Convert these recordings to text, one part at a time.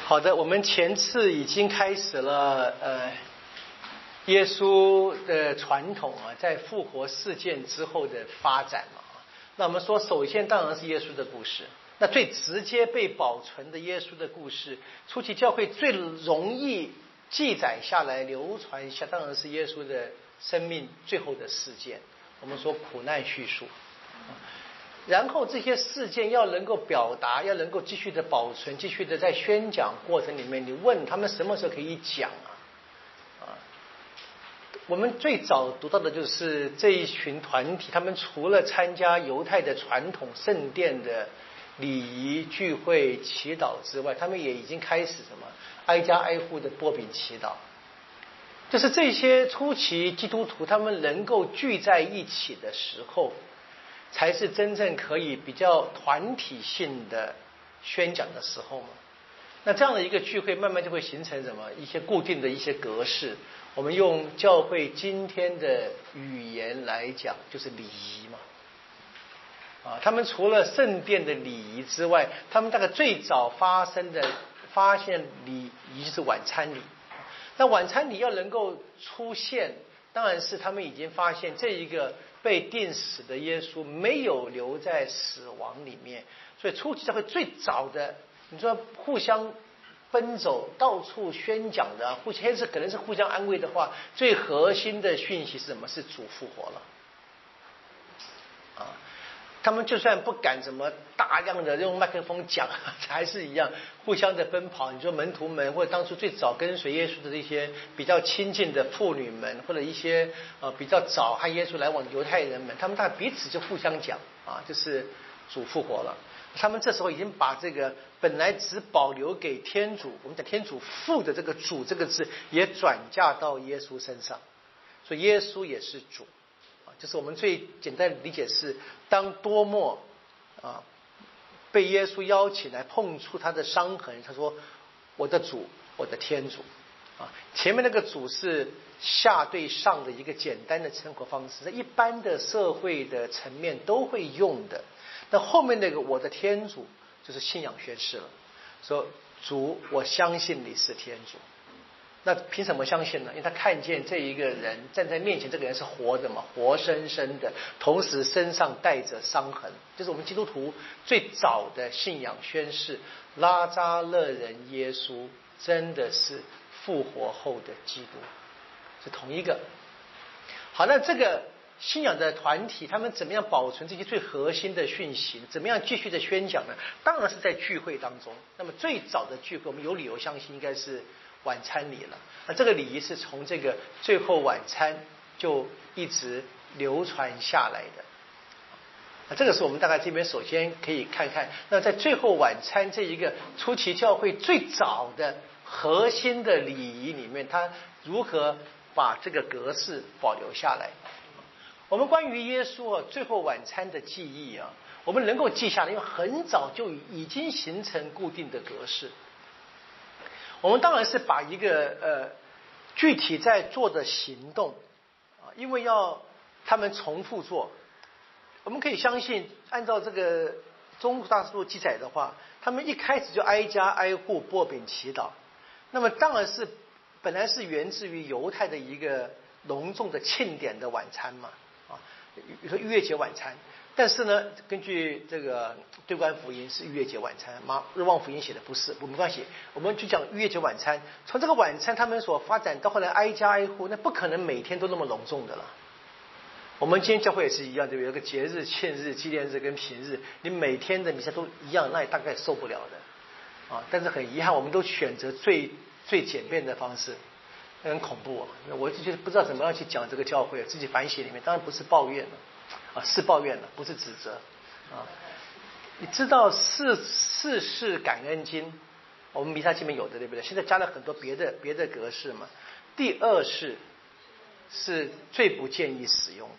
好的，我们前次已经开始了耶稣的传统啊，在复活事件之后的发展嘛。那我们说，首先当然是耶稣的故事。那最直接被保存的耶稣的故事，初期教会最容易记载下来、流传下，当然是耶稣的生命最后的事件。我们说苦难叙述。然后这些事件要能够表达，要能够继续的保存，继续的在宣讲过程里面，你问他们什么时候可以讲啊？我们最早读到的就是这一群团体，他们除了参加犹太的传统圣殿的礼仪聚会祈祷之外，他们也已经开始什么挨家挨户的擘饼祈祷。就是这些初期基督徒他们能够聚在一起的时候，才是真正可以比较团体性的宣讲的时候嘛。那这样的一个聚会慢慢就会形成什么一些固定的一些格式，我们用教会今天的语言来讲就是礼仪嘛。他们除了圣殿的礼仪之外，他们大概最早发现礼仪就是晚餐礼。那晚餐礼要能够出现，当然是他们已经发现这一个被钉死的耶稣没有留在死亡里面，所以初期教会最早的，你说互相奔走到处宣讲的，可能是互相安慰的话，最核心的讯息是什么？是主复活了啊！他们就算不敢怎么大量的用麦克风讲，还是一样互相的奔跑。你说门徒们，或者当初最早跟随耶稣的这些比较亲近的妇女们，或者一些比较早和耶稣来往的犹太人们，他们大概彼此就互相讲啊，就是主复活了。他们这时候已经把这个本来只保留给天主，我们讲天主父的这个主这个字，也转嫁到耶稣身上，所以耶稣也是主。就是我们最简单的理解是，当多默被耶稣邀请来碰触他的伤痕，他说我的主，我的天主前面那个主是下对上的一个简单的称呼方式，在一般的社会的层面都会用的。那后面那个我的天主就是信仰宣誓了，说主，我相信你是天主。那凭什么相信呢？因为他看见这一个人站在面前，这个人是活的嘛，活生生的，同时身上带着伤痕，就是我们基督徒最早的信仰宣誓，拉扎勒人耶稣真的是复活后的基督，是同一个。好，那这个信仰的团体他们怎么样保存这些最核心的讯息，怎么样继续的宣讲呢？当然是在聚会当中。那么最早的聚会，我们有理由相信应该是晚餐礼了。那这个礼仪是从这个最后晚餐就一直流传下来的。那这个是我们大概这边首先可以看看，那在最后晚餐这一个初期教会最早的核心的礼仪里面，它如何把这个格式保留下来。我们关于耶稣最后晚餐的记忆我们能够记下来，因为很早就已经形成固定的格式。我们当然是把一个具体在做的行动因为要他们重复做，我们可以相信，按照这个中大事录记载的话，他们一开始就挨家挨户擘饼祈祷。那么当然是本来是源自于犹太的一个隆重的庆典的晚餐嘛比如说逾越节晚餐。但是呢，根据这个对观福音是逾越节晚餐，日望福音写的不是，没关系，我们就讲逾越节晚餐。从这个晚餐他们所发展到后来挨家挨户，那不可能每天都那么隆重的了。我们今天教会也是一样，对不对？有个节日、庆日、纪念日跟平日，你每天的弥撒都一样，那也大概受不了的但是很遗憾，我们都选择最简便的方式，很恐怖我就觉得不知道怎么样去讲这个教会，自己反省里面，当然不是抱怨是抱怨了，不是指责你知道四世感恩经，我们弥撒经里面有的，对不对？现在加了很多别的格式嘛。第二世是最不建议使用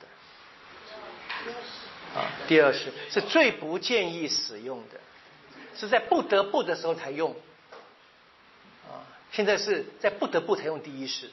的第二世是最不建议使用的，是在不得不的时候才用现在是在不得不才用第一世。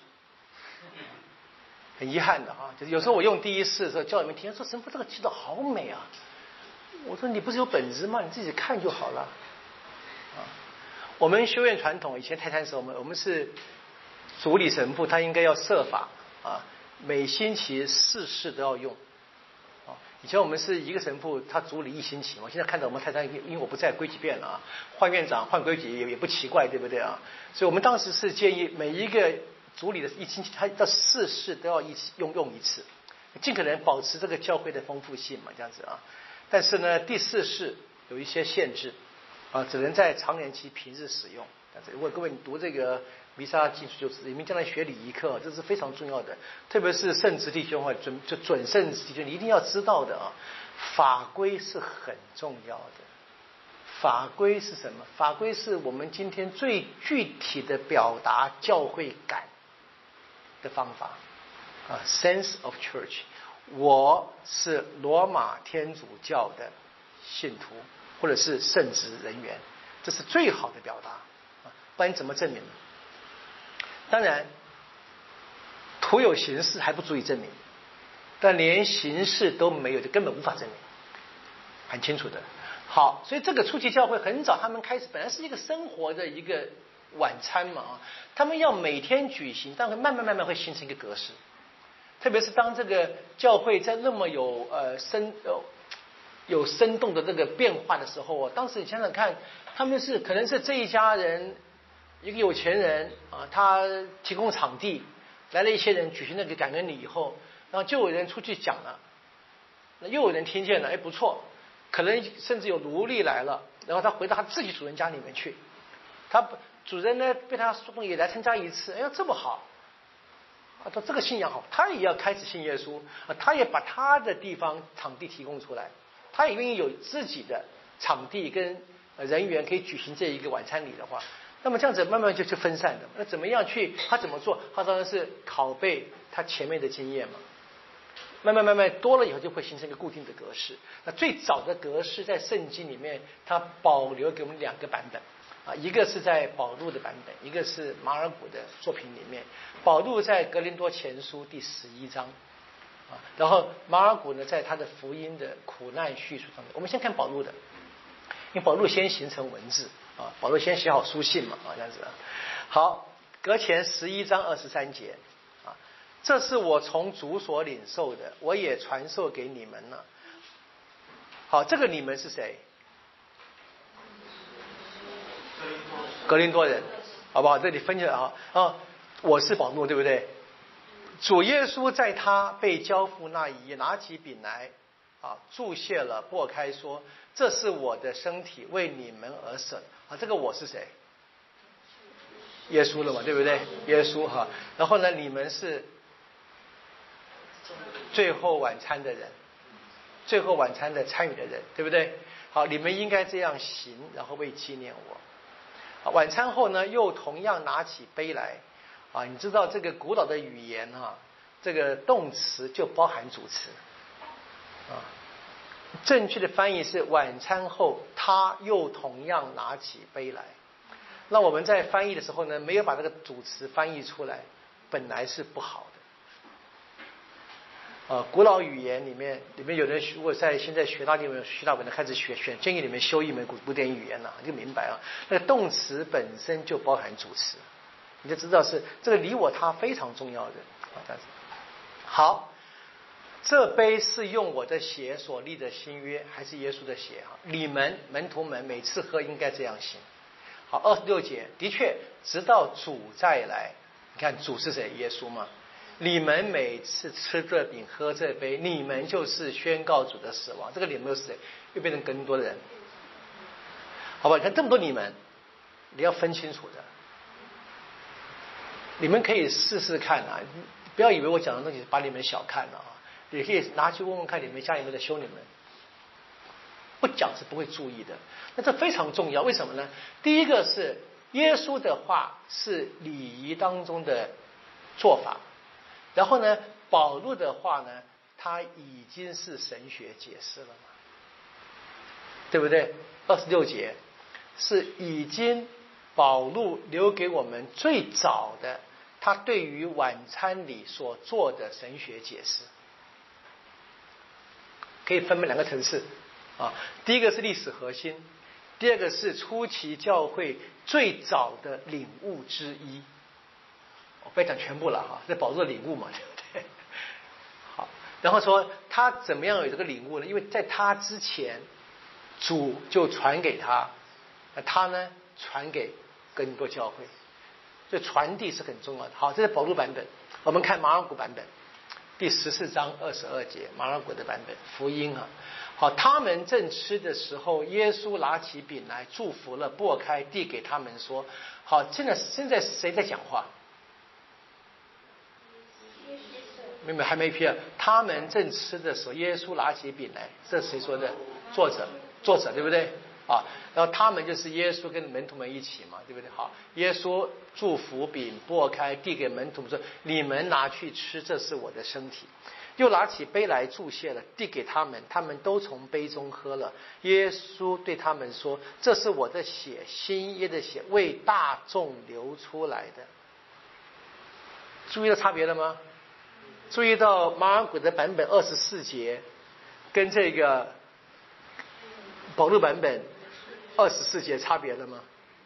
很遗憾的就是有时候我用第一世的时候，教里面听说神父这个祈祷好美我说你不是有本子吗？你自己看就好了我们修院传统以前泰山的时候，我们是主理神父，他应该要设法啊，每星期4次都要用。以前我们是一个神父，他主理1星期嘛。现在看到我们泰山，因为我不在，规矩变了啊，换院长换规矩也不奇怪，对不对啊？所以我们当时是建议每一个主理的1星期，他到4次都要用1次，尽可能保持这个教会的丰富性嘛，这样子啊。但是呢，第4次有一些限制啊，只能在常年期平日使用。如果各位你读这个弥撒进去，就是你们将来学礼仪课，这是非常重要的，特别是圣职弟兄或准圣职弟兄，你一定要知道的啊。法规是很重要的。法规是什么？法规是我们今天最具体的表达教会感的方法啊 ，sense of church。我是罗马天主教的信徒，或者是圣职人员，这是最好的表达啊，不然你怎么证明呢？当然，徒有形式还不足以证明，但连形式都没有，就根本无法证明，很清楚的。好，所以这个初期教会很早，他们开始本来是一个生活的一个晚餐嘛啊，他们要每天举行，但会慢慢会形成一个格式。特别是当这个教会在那么有生动的这个变化的时候啊，当时你想想看，他们是可能是这一家人。一个有钱人啊，他提供场地，来了一些人举行那个感恩礼以后，然后就有人出去讲了，那又有人听见了，哎不错，可能甚至有奴隶来了，然后他回到他自己主人家里面去，他主人呢被他说动也来参加一次，哎呀这么好，啊他这个信仰好，他也要开始信耶稣啊，他也把他的地方场地提供出来，他也愿意有自己的场地跟人员可以举行这一个晚餐礼的话。那么这样子慢慢就分散的，那怎么样去？他怎么做？他当然是拷贝他前面的经验嘛。慢慢多了以后，就会形成一个固定的格式。那最早的格式在圣经里面，它保留给我们2个版本啊，一个是在保禄的版本，一个是马尔谷的作品里面。保禄在格林多前书第11章啊，然后马尔谷呢，在他的福音的苦难叙述上面。我们先看保禄的，因为保禄先形成文字。啊，保罗先写好书信嘛，啊，这样子。好，隔前11章23节，啊，这是我从主所领受的，我也传授给你们了。好，这个你们是谁？格林多人，好不好？这里分起来啊，我是保罗，对不对？主耶稣在他被交付那一夜，拿起饼来。啊，注谢了，擘开说：“这是我的身体，为你们而舍。”啊，这个我是谁？耶稣了嘛，对不对？耶稣哈。然后呢，你们是最后晚餐的人，最后晚餐的参与的人，对不对？好，你们应该这样行，然后为纪念我。啊，晚餐后呢，又同样拿起杯来。啊，你知道这个古老的语言哈，这个动词就包含主词。啊，正确的翻译是晚餐后他又同样拿起杯来。那我们在翻译的时候呢，没有把这个主词翻译出来，本来是不好的。古老语言里面有人如果在现在学拉丁文、希腊文的开始选建议里面修一门古典语言了，就明白啊，那个动词本身就包含主词，你就知道是这个你我他非常重要的啊，这样子。好。这杯是用我的血所立的新约，还是耶稣的血啊？你们门徒们每次喝应该这样行。好，26节的确，直到主再来，你看主是谁？耶稣嘛。你们每次吃这饼喝这杯，你们就是宣告主的死亡。这个你们又是谁？又变成更多的人，好吧？你看这么多你们，你要分清楚的。你们可以试试看啊，不要以为我讲的东西把你们小看了啊。也可以拿去问问看你们家有没有在修你们，不讲是不会注意的。那这非常重要，为什么呢？第一个是耶稣的话是礼仪当中的做法，然后呢，保禄的话呢，他已经是神学解释了嘛，对不对？26节是已经保禄留给我们最早的他对于晚餐里所做的神学解释。可以分为2个层次啊，第一个是历史核心， 第二个是初期教会最早的领悟之一。我不要讲全部了哈，这保罗的领悟嘛，对不对？好，然后说他怎么样有这个领悟呢？因为在他之前，主就传给他，他呢传给更多教会，所以传递是很重要的。好，这是保罗版本，我们看马尔谷版本，第14章22节，马尔谷的版本福音啊。好，他们正吃的时候，耶稣拿起饼来祝福了，擘开递给他们说：“好，现在谁在讲话？”没有，还没批啊。他们正吃的时候，耶稣拿起饼来，这是谁说的？作者对不对啊？然后他们就是耶稣跟门徒们一起嘛，对不对？好，耶稣祝福饼，擘开递给门徒们说：“你们拿去吃，这是我的身体。”又拿起杯来祝谢了，递给他们，他们都从杯中喝了。耶稣对他们说：“这是我的血，新约的血，为大众流出来的。”注意到差别了吗？注意到马尔谷的版本24节跟这个保禄版本24节差别了吗？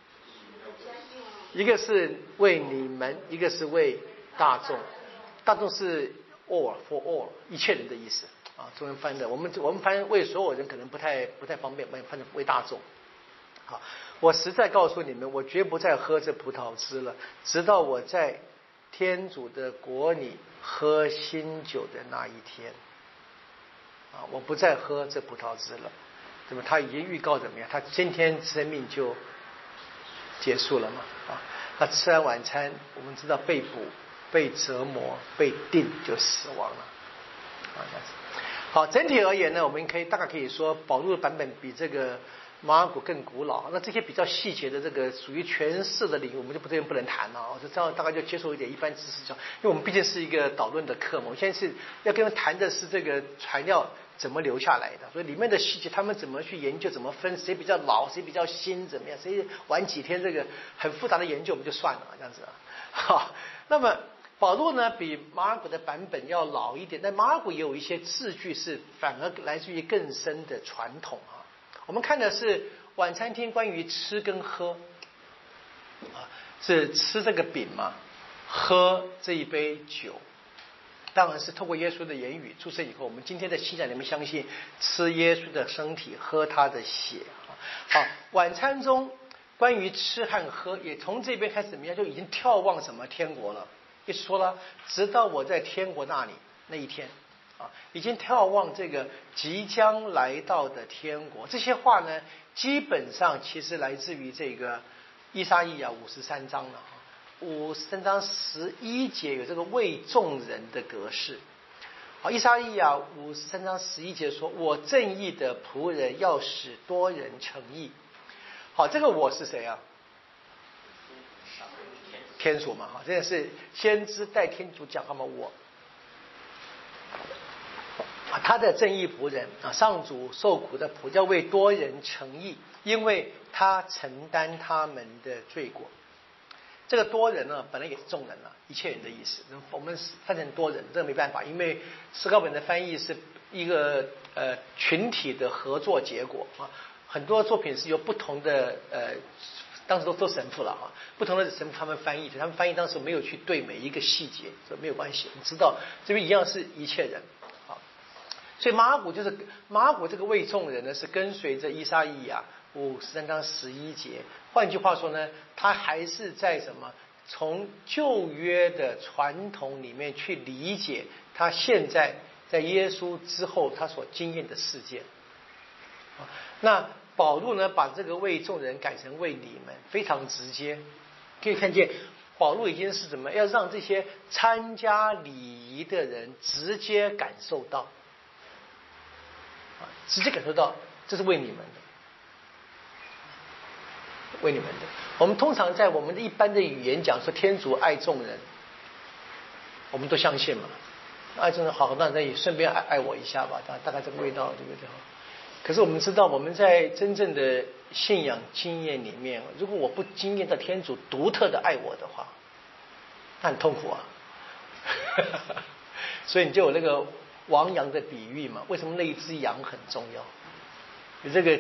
一个是为你们，一个是为大众。大众是 all for all 一切人的意思啊，中文翻的。我们翻为所有人可能不太方便，翻成为大众。好，我实在告诉你们，我绝不再喝这葡萄汁了，直到我在天主的国里喝新酒的那一天。啊，我不再喝这葡萄汁了。那么他已经预告怎么样？他今天生命就结束了嘛？啊，他吃完晚餐，我们知道被捕、被折磨、被定就死亡了。啊，这样子。好，整体而言呢，我们大概可以说，保禄的版本比这个马尔谷更古老。那这些比较细节的这个属于诠释的领域，我们就不能谈了。我就这样大概就接受一点一般知识，因为我们毕竟是一个导论的课嘛。我现在是要跟他们谈的是这个材料怎么留下来的，所以里面的细节他们怎么去研究，怎么分谁比较老，谁比较新，怎么样，谁晚几天，这个很复杂的研究我们就算了，这样子啊。好，那么保禄呢比马尔谷的版本要老一点，但马尔谷也有一些字句是反而来自于更深的传统啊。我们看的是晚餐厅关于吃跟喝啊，是吃这个饼嘛，喝这一杯酒。当然是透过耶稣的言语出生以后，我们今天的信仰里面相信吃耶稣的身体，喝他的血。好，晚餐中关于吃和喝，也从这边开始怎么样，就已经眺望什么天国了。一说了，直到我在天国那里那一天啊，已经眺望这个即将来到的天国。这些话呢，基本上其实来自于这个以赛亚53章了。53章11节有这个为众人的格式。好，以赛亚53章11节说：“我正义的仆人要使多人称义。”好，这个我是谁啊？天主嘛，哈，这个是先知代天主讲话嘛，我。他的正义仆人啊，上主受苦的仆，要为多人称义，因为他承担他们的罪过。这个多人呢，本来也是众人了，一切人的意思。我们翻成多人，这个没办法，因为史考本的翻译是一个群体的合作结果啊。很多作品是由不同的当时都神父了啊，不同的神父他们翻译，他们翻译当时没有去对每一个细节，这没有关系。你知道这边一样是一切人啊，所以马尔谷这个为众人呢，是跟随着以赛亚53章11节。换句话说呢，他还是在什么？从旧约的传统里面去理解他现在在耶稣之后他所经验的事件。那保禄呢，把这个为众人改成为你们，非常直接。可以看见保禄已经是怎么要让这些参加礼仪的人直接感受到，直接感受到这是为你们的。为你们的，我们通常在我们的一般的语言讲说天主爱众人，我们都相信嘛，爱众人好，那也顺便爱我一下吧，大概这个味道，对不对？可是我们知道，我们在真正的信仰经验里面，如果我不经验到天主独特的爱我的话，那很痛苦啊。所以你就有那个亡羊的比喻嘛？为什么那一只羊很重要？有这个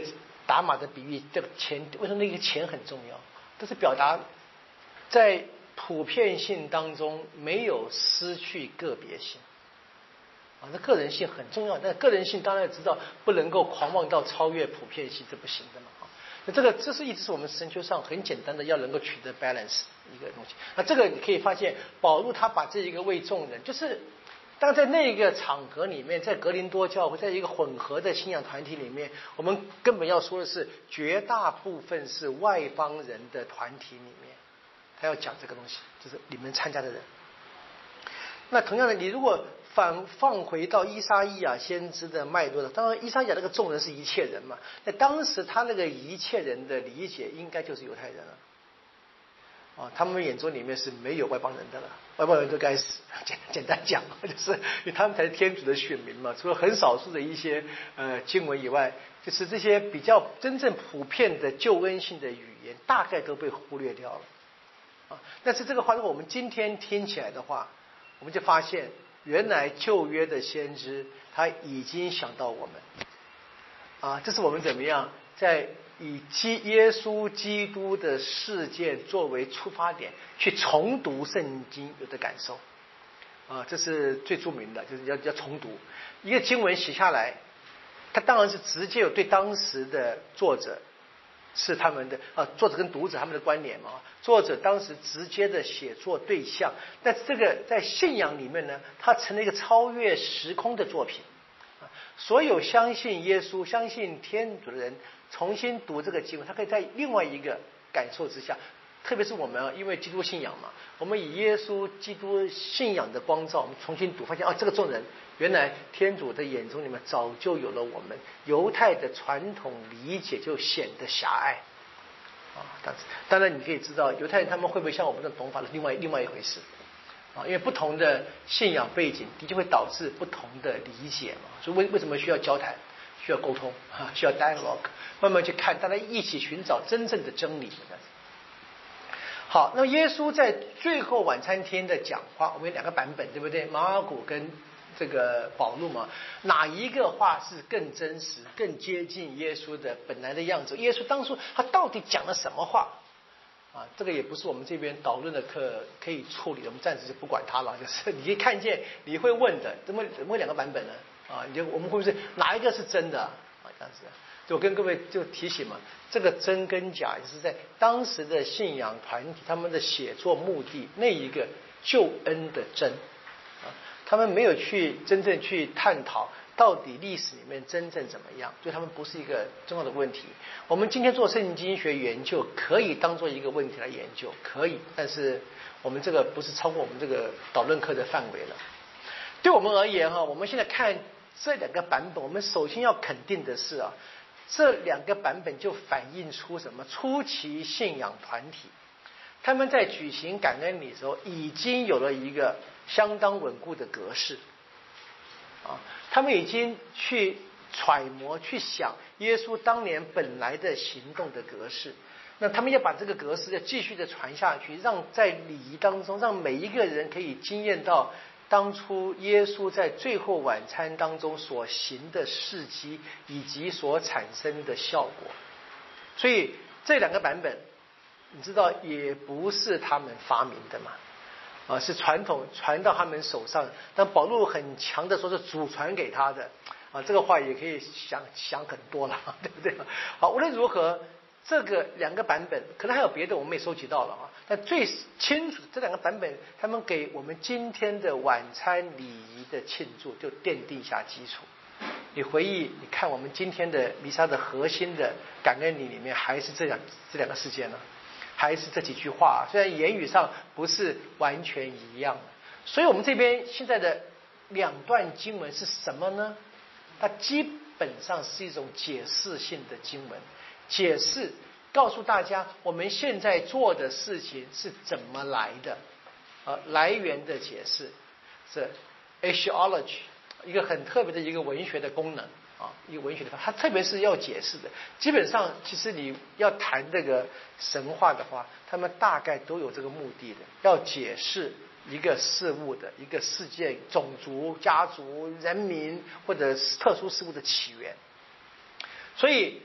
打马的比喻，这个钱为什么那个钱很重要？这是表达在普遍性当中没有失去个别性。那个人性很重要，但个人性当然也知道不能够狂妄到超越普遍性，这不行的嘛。那这是一直是我们神学上很简单的要能够取得 balance 一个东西。那这个你可以发现，保禄他把这一个为众人，就是当在那个场合里面，在格林多教会，在一个混合的信仰团体里面，我们根本要说的是，绝大部分是外邦人的团体里面，他要讲这个东西，就是你们参加的人。那同样的，你如果放回到伊撒伊亚先知的脉络的，当然伊撒伊亚那个众人是一切人嘛，那当时他那个一切人的理解应该就是犹太人了。他们眼中里面是没有外邦人的了，外邦人都该死。简单讲，就是因为他们才是天主的选民嘛。除了很少数的一些经文以外，就是这些比较真正普遍的救恩性的语言，大概都被忽略掉了。但是这个话，如果我们今天听起来的话，我们就发现，原来旧约的先知他已经想到我们。这是我们怎么样在以耶稣基督的事件作为出发点去重读圣经有的感受。这是最著名的，就是要重读一个经文写下来，它当然是直接有对当时的作者是他们的作者跟读者他们的关联嘛。作者当时直接的写作对象，但这个在信仰里面呢，它成了一个超越时空的作品。所有相信耶稣、相信天主的人，重新读这个经文，他可以在另外一个感受之下，特别是我们因为基督信仰嘛，我们以耶稣基督信仰的光照，我们重新读，发现这个众人原来天主的眼中里面早就有了我们，犹太的传统理解就显得狭隘。当然你可以知道犹太人他们会不会像我们的懂法是另外一回事。因为不同的信仰背景的确会导致不同的理解嘛，所以为什么需要交谈，需要沟通需要 dialogue， 慢慢去看，大家一起寻找真正的真理。好，那么耶稣在最后晚餐天的讲话，我们有两个版本，对不对？马尔谷跟这个保禄嘛，哪一个话是更真实、更接近耶稣的本来的样子？耶稣当初他到底讲了什么话？这个也不是我们这边导论的课可以处理的，我们暂时就不管它了。就是你可以看见，你会问的，怎么会两个版本呢？我们会不会是哪一个是真的这样子？就我跟各位就提醒嘛，这个真跟假也是在当时的信仰团体他们的写作目的那一个救恩的真他们没有去真正去探讨到底历史里面真正怎么样，对他们不是一个重要的问题。我们今天做圣经学研究可以当做一个问题来研究，可以，但是我们这个不是超过我们这个导论课的范围了。对我们而言我们现在看这两个版本，我们首先要肯定的是这两个版本就反映出什么？初期信仰团体他们在举行感恩礼的时候已经有了一个相当稳固的格式他们已经去揣摩去想耶稣当年本来的行动的格式，那他们要把这个格式要继续的传下去，让在礼仪当中让每一个人可以经验到当初耶稣在最后晚餐当中所行的事迹以及所产生的效果。所以这两个版本你知道也不是他们发明的嘛是传统传到他们手上，但保禄很强的说是祖传给他的这个话也可以想很多了，对不对？好，无论如何这个两个版本可能还有别的我们也收集到了但最清楚这两个版本他们给我们今天的晚餐礼仪的庆祝就奠定下基础。你回忆你看我们今天的弥撒的核心的感恩礼里面还是这两个事件呢，还是这几句话虽然言语上不是完全一样所以我们这边现在的两段经文是什么呢？它基本上是一种解释性的经文，解释告诉大家我们现在做的事情是怎么来的来源的解释是 Asiology， 一个很特别的一个文学的功能一个文学的它特别是要解释的。基本上其实你要谈这个神话的话，他们大概都有这个目的的，要解释一个事物的一个事件、种族、家族、人民或者特殊事物的起源。所以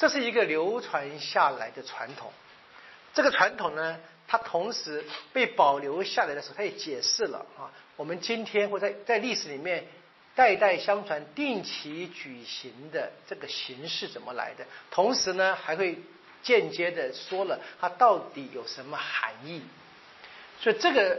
这是一个流传下来的传统。这个传统呢，它同时被保留下来的时候，它也解释了我们今天或在历史里面代代相传、定期举行的这个形式怎么来的，同时呢，还会间接的说了它到底有什么含义。所以这个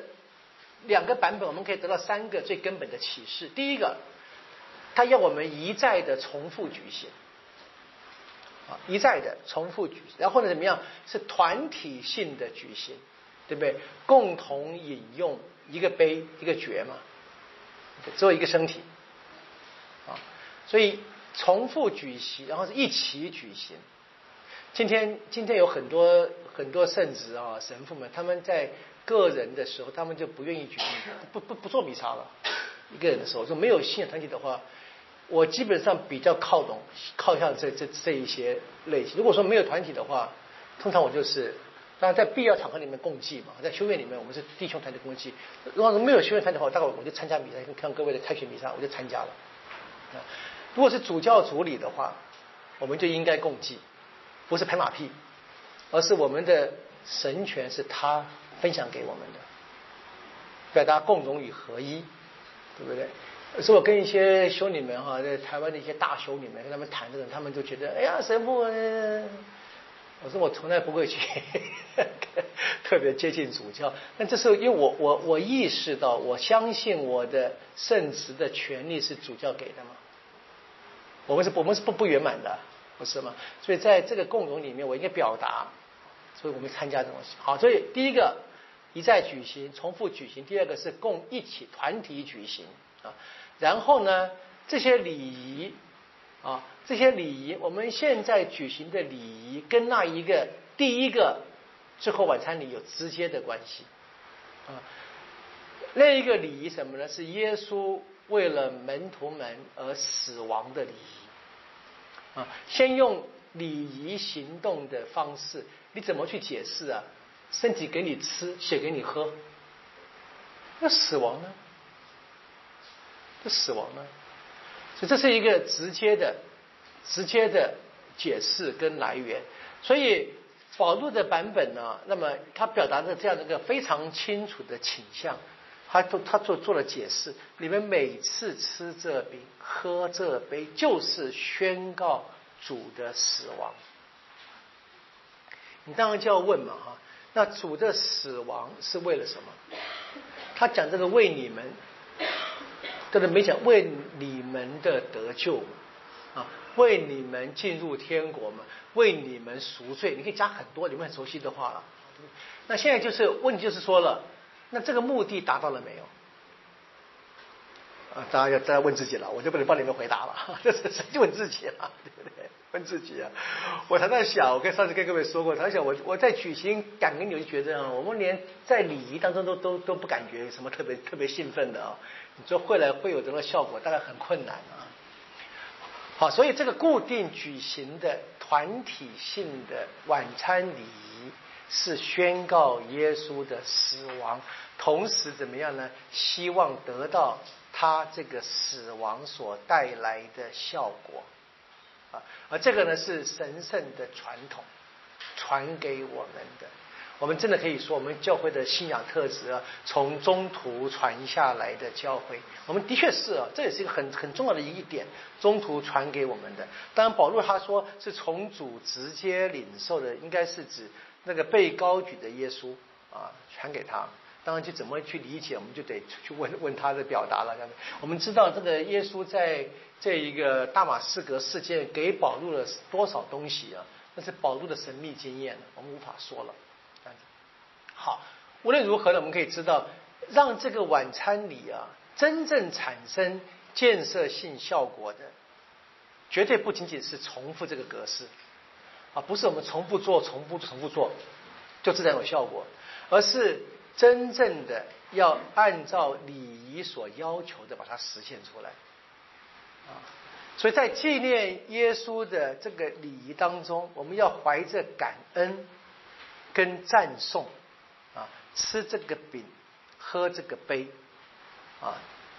2个版本，我们可以得到3个最根本的启示。第一个，它要我们一再的重复举行。一再的重复举行，然后呢怎么样？是团体性的举行，对不对？共同饮用一个杯一个爵嘛，只有一个身体所以重复举行，然后是一起举行。今天有很多圣职神父们，他们在个人的时候，他们就不愿意举行，不做弥撒了。一个人的时候，说没有信仰团体的话。我基本上比较靠向这一些类型。如果说没有团体的话，通常我就是当然在必要场合里面共济嘛，在修院里面我们是弟兄团体共济。如果没有修院团体的话，大概我就参加弥撒，看各位的开学弥撒我就参加了。如果是主教主礼的话，我们就应该共济，不是拍马屁，而是我们的神权是他分享给我们的，表达共荣与合一，对不对？所以我跟一些修女们在台湾的一些大修女们跟他们谈这个，他们就觉得哎呀神父，我说我从来不会去特别接近主教，但这是因为我意识到，我相信我的圣职的权利是主教给的嘛，我们是不圆满的，不是吗？所以在这个共融里面，我应该表达，所以我们参加这种东西。好，所以第一个一再举行，重复举行；第二个是一起团体举行然后呢，这些礼仪我们现在举行的礼仪跟那一个第一个最后晚餐礼有直接的关系那一个礼仪什么呢？是耶稣为了门徒们而死亡的礼仪先用礼仪行动的方式，你怎么去解释身体给你吃，血给你喝，那死亡呢？死亡呢？所以这是一个直接的解释跟来源。所以保禄的版本呢，那么他表达的这样的一个非常清楚的倾向，他做了解释。你们每次吃这饼喝这杯，就是宣告主的死亡。你当然就要问嘛那主的死亡是为了什么？他讲这个为你们。对不对？没讲为你们的得救为你们进入天国嘛，为你们赎罪，你可以加很多你们很熟悉的话了。那现在就是问题就是说了，那这个目的达到了没有？大家要再问自己了，我就不能帮你们回答了，这是就问自己了，对不对？问自己我常常想，我上次跟各位说过，常常想我在举行感恩礼，我就觉得我们连在礼仪当中都不感觉什么特别兴奋的你说会有这个效果，大概很困难好，所以这个固定举行的团体性的晚餐礼仪是宣告耶稣的死亡，同时怎么样呢？希望得到他这个死亡所带来的效果而这个呢是神圣的传统传给我们的。我们真的可以说，我们教会的信仰特质从中途传下来的教会，我们的确是这也是一个很重要的一点，中途传给我们的。当然保禄他说是从主直接领受的，应该是指那个被高举的耶稣传给他。当然就怎么去理解，我们就得去问他的表达了。我们知道这个耶稣在这一个大马士革事件给保禄了多少东西那是保禄的神秘经验我们无法说了。好，无论如何呢，我们可以知道，让这个晚餐礼真正产生建设性效果的，绝对不仅仅是重复这个格式不是我们重复做就自然有效果，而是真正的要按照礼仪所要求的把它实现出来所以在纪念耶稣的这个礼仪当中，我们要怀着感恩跟赞颂吃这个饼喝这个杯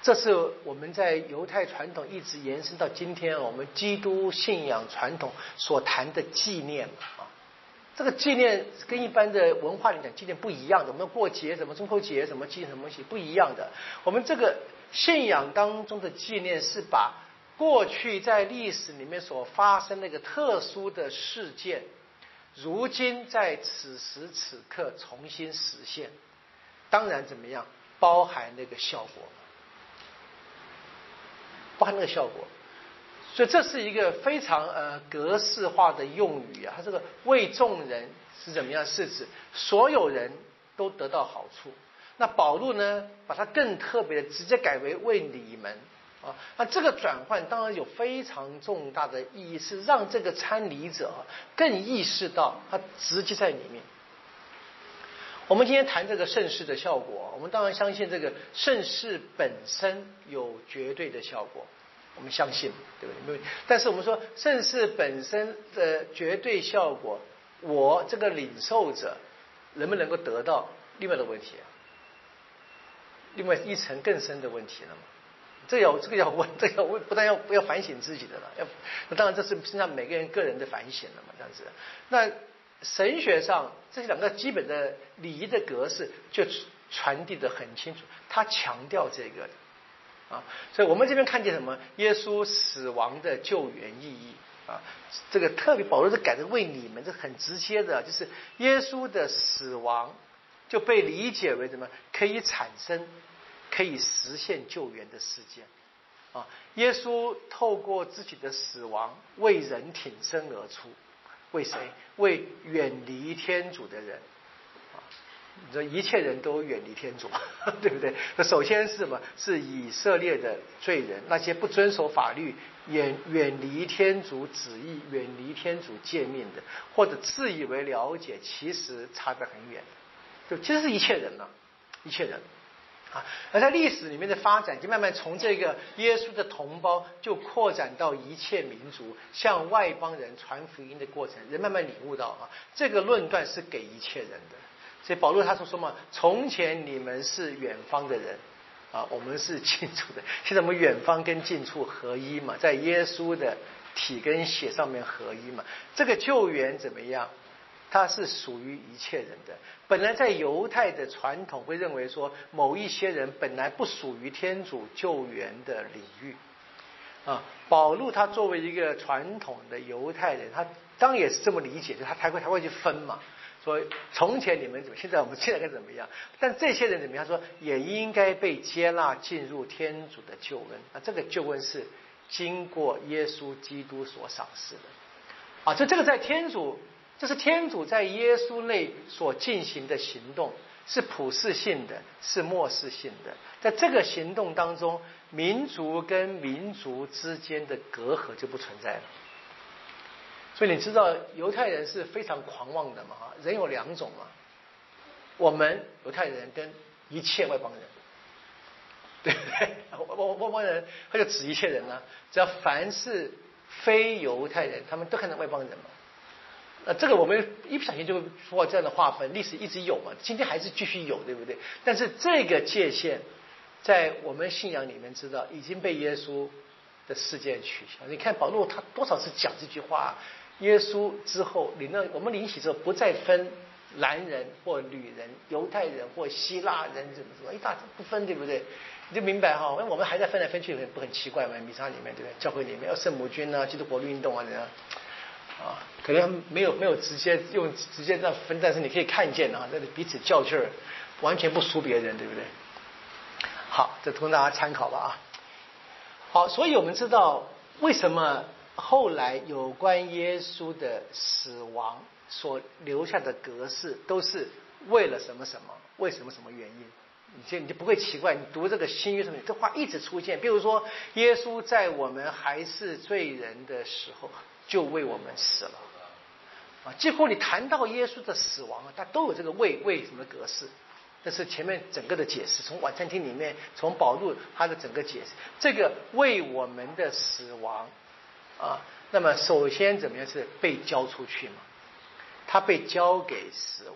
这是我们在犹太传统一直延伸到今天我们基督信仰传统所谈的纪念啊。这个纪念跟一般的文化里讲纪念不一样的，我们过节什么中秋节什么纪念什么东西不一样的。我们这个信仰当中的纪念是把过去在历史里面所发生那个特殊的事件，如今在此时此刻重新实现。当然怎么样，包含那个效果，包含那个效果。所以这是一个非常格式化的用语啊。它这个为众人是怎么样？是指所有人都得到好处。那保禄呢，把它更特别的直接改为为你们啊。那这个转换当然有非常重大的意义，是让这个参礼者更意识到他直接在里面。我们今天谈这个盛世的效果，我们当然相信这个盛世本身有绝对的效果。我们相信，对不对？但是我们说盛世本身的绝对效果，我这个领受者能不能够得到，另外的问题啊，另外一层更深的问题了嘛？这个要问，不但要反省自己的了，那当然这是身上每个人个人的反省了嘛，这样子。那神学上这两个基本的礼仪的格式就传递得很清楚，他强调这个的。啊，所以我们这边看见什么？耶稣死亡的救援意义啊，这个特别保罗是改成为你们，这很直接的，就是耶稣的死亡就被理解为什么？可以产生、可以实现救援的事件啊。耶稣透过自己的死亡为人挺身而出，为谁？为远离天主的人。你说一切人都远离天主，对不对？那首先是什么？是以色列的罪人，那些不遵守法律、远离天主旨意、远离天主诫命的，或者自以为了解，其实差得很远。就其实是一切人了，一切人啊。而在历史里面的发展，就慢慢从这个耶稣的同胞，就扩展到一切民族，向外邦人传福音的过程，人慢慢领悟到啊，这个论断是给一切人的。所以保罗他说嘛，从前你们是远方的人啊，我们是近处的。现在我们远方跟近处合一嘛，在耶稣的体跟血上面合一嘛。这个救援怎么样？它是属于一切人的。本来在犹太的传统会认为说，某一些人本来不属于天主救援的领域啊。保禄他作为一个传统的犹太人，他当然也是这么理解的，他才会去分嘛。说从前你们怎么，现在我们现在该怎么样？但这些人怎么样？说也应该被接纳进入天主的救恩。那这个救恩是经过耶稣基督所赏赐的啊。这个在天主，这是天主在耶稣内所进行的行动，是普世性的，是末世性的。在这个行动当中，民族跟民族之间的隔阂就不存在了。所以你知道犹太人是非常狂妄的嘛？人有两种嘛，我们犹太人跟一切外邦人，对不对？外邦人他就指一切人了，只要凡是非犹太人，他们都看成外邦人嘛。这个我们一不小心就会说这样的划分，历史一直有嘛，今天还是继续有，对不对？但是这个界限在我们信仰里面知道已经被耶稣的事件取消。你看保罗他多少次讲这句话。耶稣之后我们领洗之后不再分男人或女人，犹太人或希腊人怎么一大不分，对不对？你就明白哈，我们还在分来分去，不很奇怪吗？弥撒里面对不对？教会里面要圣母军啊，基督国运动啊，这样啊，可能没有直接这样分，但是你可以看见啊，这里彼此较劲儿，完全不输别人，对不对？好，这供大家参考吧啊。好，所以我们知道为什么后来有关耶稣的死亡所留下的格式，都是为了什么什么，为什么什么原因，你就不会奇怪。你读这个新约什么，这话一直出现。比如说，耶稣在我们还是罪人的时候，就为我们死了啊。几乎你谈到耶稣的死亡，它都有这个为什么格式。这是前面整个的解释，从晚餐厅里面，从保禄他的整个解释，这个为我们的死亡。啊，那么首先怎么样是被交出去嘛？他被交给死亡，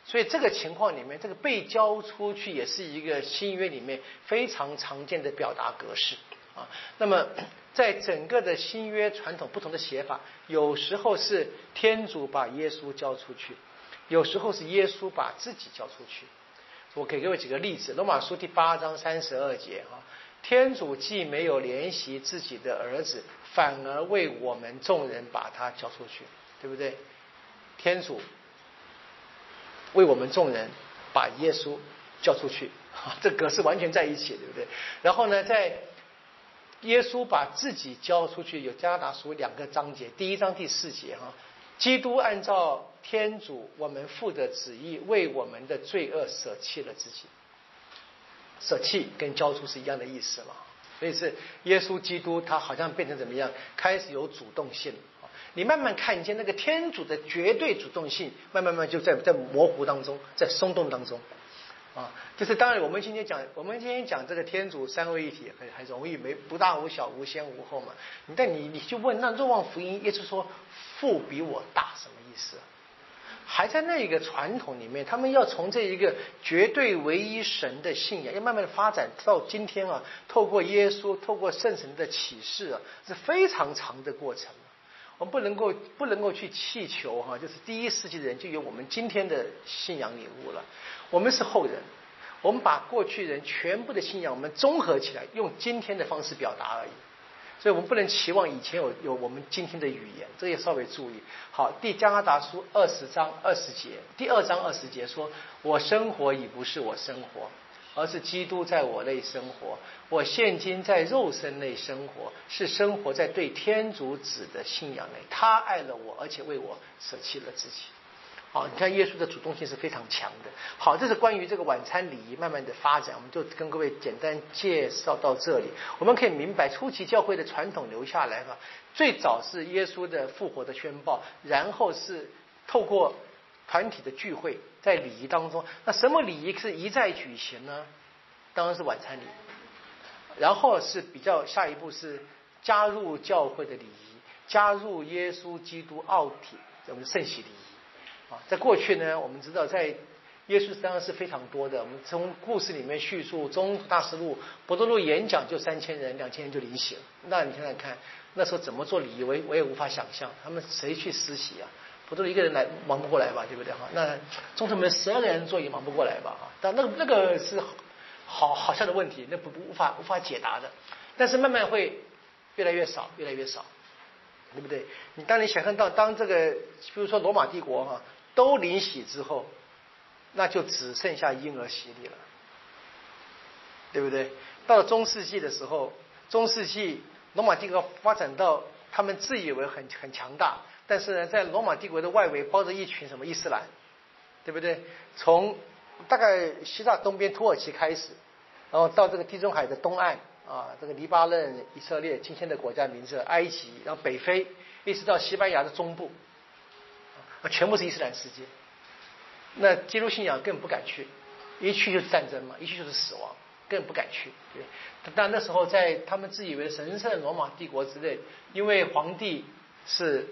所以这个情况里面，这个被交出去也是一个新约里面非常常见的表达格式啊。那么在整个的新约传统不同的写法，有时候是天主把耶稣交出去，有时候是耶稣把自己交出去。我给各位几个例子，罗马书第8章32节啊，天主既没有怜惜自己的儿子，反而为我们众人把他交出去，对不对？天主为我们众人把耶稣交出去，这格式完全在一起，对不对？然后呢，在耶稣把自己交出去，有加拉达书2个章节，第1章第4节哈，基督按照天主我们父的旨意，为我们的罪恶舍弃了自己。舍弃跟交出是一样的意思嘛，所以是耶稣基督他好像变成怎么样，开始有主动性。你慢慢看见那个天主的绝对主动性，慢慢就在模糊当中，在松动当中啊。就是当然我们今天讲这个天主三位一体很容易，不大无小，无先无后嘛。但你去问那若望福音，耶稣说父比我大，什么意思？还在那个传统里面，他们要从这一个绝对唯一神的信仰，要慢慢的发展到今天啊，透过耶稣，透过圣神的启示啊，是非常长的过程。我们不能够去祈求哈，就是第1世纪的人就有我们今天的信仰领悟了。我们是后人，我们把过去人全部的信仰我们综合起来，用今天的方式表达而已。所以我们不能期望以前有我们今天的语言，这也稍微注意。好，第加拉达书20章20节，第2章20节说：“我生活已不是我生活，而是基督在我内生活。我现今在肉身内生活，是生活在对天主子的信仰内。他爱了我，而且为我舍弃了自己。”好，你看耶稣的主动性是非常强的。好，这是关于这个晚餐礼仪慢慢的发展，我们就跟各位简单介绍到这里。我们可以明白初期教会的传统留下来最早是耶稣的复活的宣报，然后是透过团体的聚会，在礼仪当中，那什么礼仪是一再举行呢？当然是晚餐礼仪。然后是比较下一步是加入教会的礼仪，加入耶稣基督奥体我们圣洗礼仪。在过去呢，我们知道在耶稣当然是非常多的。我们从故事里面叙述，中途大使路伯多禄演讲就3000人，2000人就领洗了。那你想想看，那时候怎么做礼仪，我也无法想象，他们谁去施洗啊？伯多禄一个人来忙不过来吧，对不对？那中途门12个人做也忙不过来吧？但那个是好像的问题，那无法解答的。但是慢慢会越来越少，越来越少。对不对？当你想象到当这个，比如说罗马帝国都领洗之后，那就只剩下婴儿洗礼了，对不对？到了中世纪的时候，中世纪罗马帝国发展到他们自以为很强大，但是呢，在罗马帝国的外围包着一群什么伊斯兰，对不对？从大概希腊东边土耳其开始，然后到这个地中海的东岸。这个黎巴嫩、以色列今天的国家名字，埃及，然后北非，一直到西班牙的中部，全部是伊斯兰世界。那基督信仰更不敢去，一去就是战争嘛，一去就是死亡，更不敢去。对，但那时候在他们自以为神圣罗马帝国之内，因为皇帝是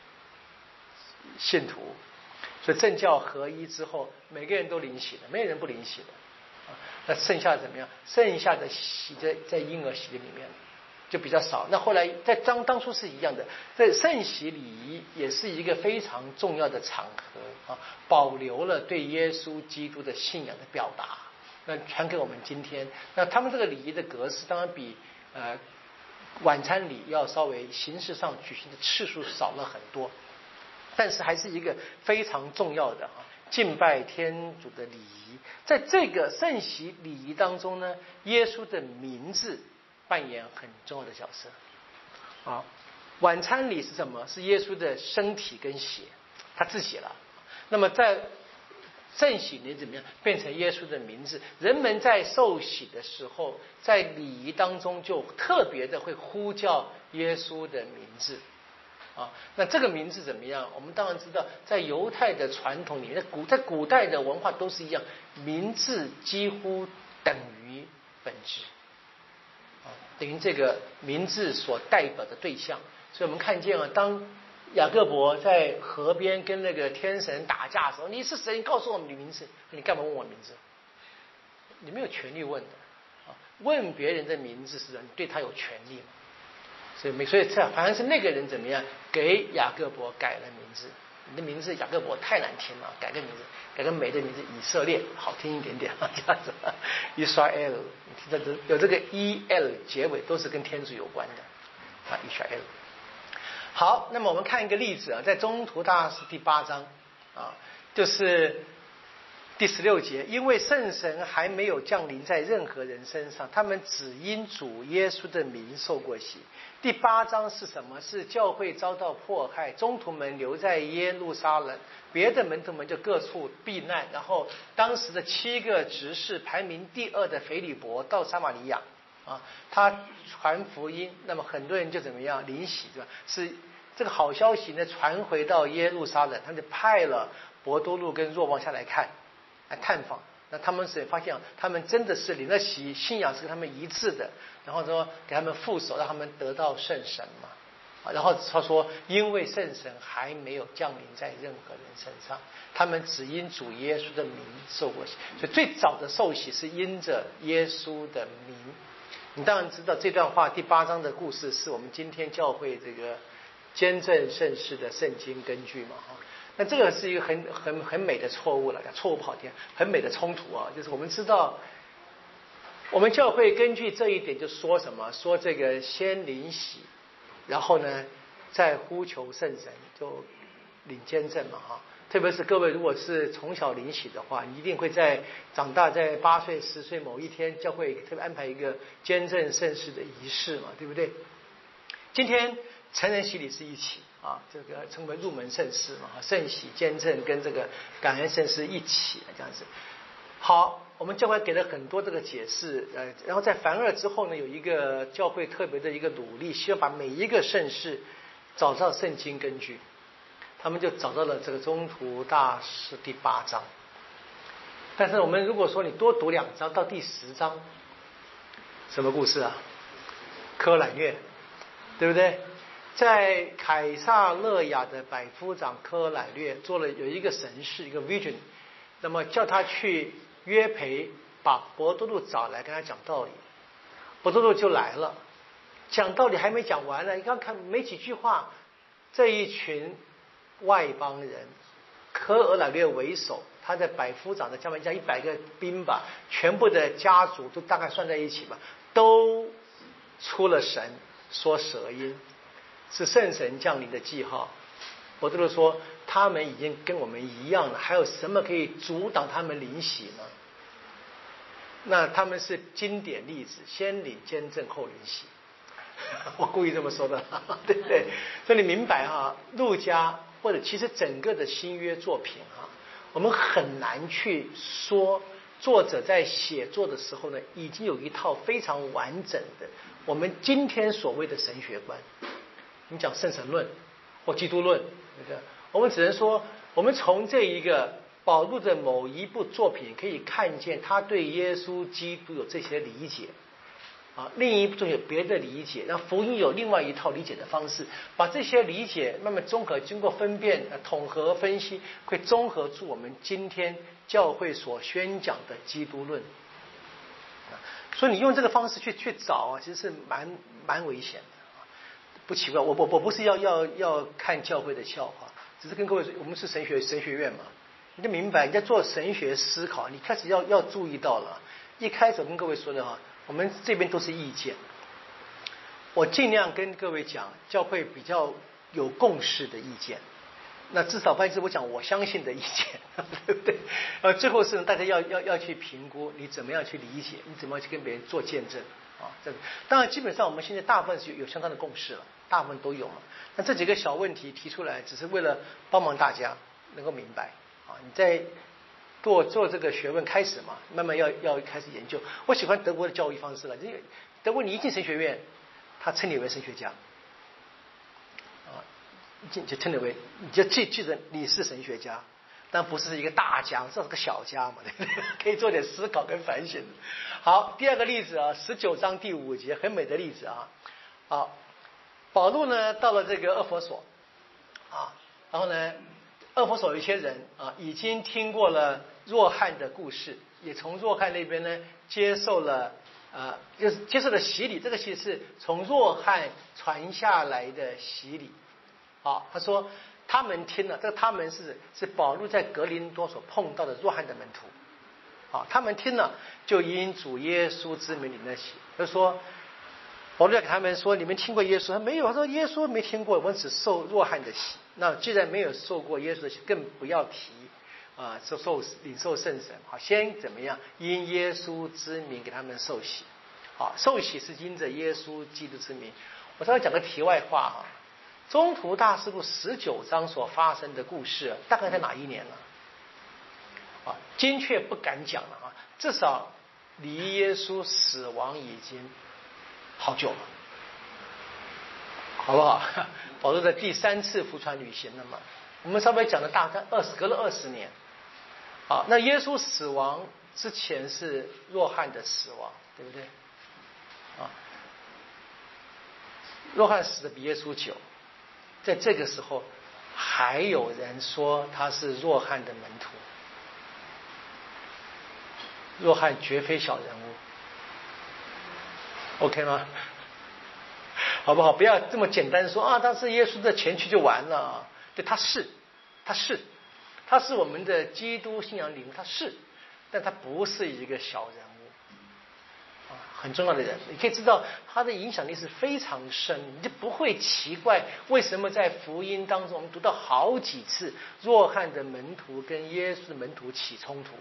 信徒，所以政教合一之后，每个人都领洗的，没有人不领洗的。那剩下的怎么样？剩下的洗在婴儿洗礼里面就比较少。那后来在当初是一样的，在圣洗礼仪也是一个非常重要的场合保留了对耶稣基督的信仰的表达，那传给我们今天。那他们这个礼仪的格式当然比晚餐礼要稍微形式上举行的次数少了很多，但是还是一个非常重要的敬拜天主的礼仪。在这个圣洗礼仪当中呢，耶稣的名字扮演很重要的角色。晚餐礼是什么？是耶稣的身体跟血，他自己了。那么在圣洗礼怎么样？变成耶稣的名字。人们在受洗的时候，在礼仪当中就特别的会呼叫耶稣的名字。那这个名字怎么样？我们当然知道，在犹太的传统里面，在古代的文化都是一样，名字几乎等于本质，等于这个名字所代表的对象。所以我们看见当雅各伯在河边跟那个天神打架的时候，你是谁？你告诉我们你名字，你干嘛问我名字？你没有权利问的啊！问别人的名字是你对他有权利嘛？所以这反正是那个人怎么样给雅各伯改了名字。你的名字雅各伯太难听了，改个名字，改个美的名字以色列，好听一点点啊，这样子。Israel， 你听着有这个 el 结尾，都是跟天主有关的啊 ，Israel。好，那么我们看一个例子啊，在中途大事第8章啊，就是第16节，因为圣神还没有降临在任何人身上，他们只因主耶稣的名受过洗。第8章是什么？是教会遭到迫害，宗徒们留在耶路撒冷，别的门徒们就各处避难。然后当时的7个执事排名第2的腓利伯到撒玛利亚啊，他传福音，那么很多人就怎么样领洗，对吧？是这个好消息呢传回到耶路撒冷，他就派了伯多禄跟若望下来看。来探访，那他们是发现他们真的是领了洗，信仰是跟他们一致的，然后说给他们副手，让他们得到圣神嘛。然后他说，因为圣神还没有降临在任何人身上，他们只因主耶稣的名受过洗。所以最早的受洗是因着耶稣的名。你当然知道这段话第8章的故事是我们今天教会这个坚振圣事的圣经根据嘛。那这个是一个很美的错误了，错误不好听，很美的冲突啊！就是我们知道，我们教会根据这一点就说什么？说这个先领洗，然后呢再呼求圣神，就领坚振嘛哈。特别是各位如果是从小领洗的话，你一定会在长大，在8岁、10岁某一天，教会特别安排一个坚振圣事的仪式嘛，对不对？今天成人洗礼是一起啊，这个称为入门圣事嘛，圣洗、坚振跟这个感恩圣事一起这样子。好，我们教会给了很多这个解释，然后在凡二之后呢，有一个教会特别的一个努力，希望把每一个圣事找到圣经根据，他们就找到了这个中途大事第8章。但是我们如果说你多读2章到第10章，什么故事啊？科揽月，对不对？在凯撒勒雅的百夫长科揽略有一个神事，一个 vision， 那么叫他去约培，把伯多禄找来跟他讲道理。伯多禄就来了，讲道理还没讲完呢，你刚看没几句话，这一群外邦人，科揽略为首，他的百夫长的加100个兵吧，全部的家族都大概算在一起吧，都出了神，说舌音。是圣神降临的记号。伯多禄说他们已经跟我们一样了，还有什么可以阻挡他们领洗呢？那他们是经典例子，先领坚振后领洗。我故意这么说的，对不对？所以你明白哈，路加或者其实整个的新约作品哈，我们很难去说作者在写作的时候呢，已经有一套非常完整的我们今天所谓的神学观。你讲圣神论或基督论，我们只能说，我们从这一个保禄的某一部作品可以看见他对耶稣基督有这些理解啊，另一部有别的理解，那福音有另外一套理解的方式，把这些理解慢慢综合，经过分辨、统合、分析，会综合出我们今天教会所宣讲的基督论。所以你用这个方式去找啊，其实是蛮危险的。不奇怪，我不是要看教会的笑话，只是跟各位说，我们是神学院嘛，你就明白，你在做神学思考，你开始要注意到了。一开始我跟各位说的哈，我们这边都是意见，我尽量跟各位讲教会比较有共识的意见，那至少反正我讲我相信的意见，对不对？最后是大家要去评估，你怎么样去理解，你怎么样去跟别人做见证。这个当然基本上我们现在大部分是有相当的共识了，大部分都有嘛。那这几个小问题提出来，只是为了帮忙大家能够明白啊。你在做这个学问开始嘛，慢慢要开始研究。我喜欢德国的教育方式了，德国你一进神学院，他称你为神学家啊，就称你为，你就记得你是神学家。但不是一个大家，这是个小家嘛，对不对？可以做点思考跟反省。好，第二个例子啊，19章第5节，很美的例子啊。好，保禄呢到了这个厄弗所， 然后呢，厄弗所有一些人啊，已经听过了若翰的故事，也从若翰那边呢接受了就是接受了洗礼。这个其实是从若翰传下来的洗礼。好，他说他们听了，这个他们是保罗在格林多所碰到的若翰的门徒。好，他们听了就因主耶稣之名领了洗。他说保罗要给他们说，你们听过耶稣？他没有，他说耶稣没听过，我们只受若翰的洗。那既然没有受过耶稣的洗，更不要提领受圣神。好，先怎么样？因耶稣之名给他们受洗。好，受洗是因着耶稣基督之名。我稍微讲个题外话啊，中途大事录19章所发生的故事，大概在哪一年呢？啊，精确不敢讲了啊，至少离耶稣死亡已经好久了，好不好？保罗的第3次福传旅行了嘛，我们稍微讲的大概隔了20年。好，那耶稣死亡之前是若翰的死亡，对不对？啊，若翰死的比耶稣久，在这个时候还有人说他是若翰的门徒。若翰绝非小人物 ，OK 吗？好不好？不要这么简单说啊，他是耶稣的前驱就完了。对，他是我们的基督信仰领袖，他是，但他不是一个小人物啊，很重要的人。你可以知道他的影响力是非常深，你就不会奇怪为什么在福音当中我们读到好几次若翰的门徒跟耶稣的门徒起冲突。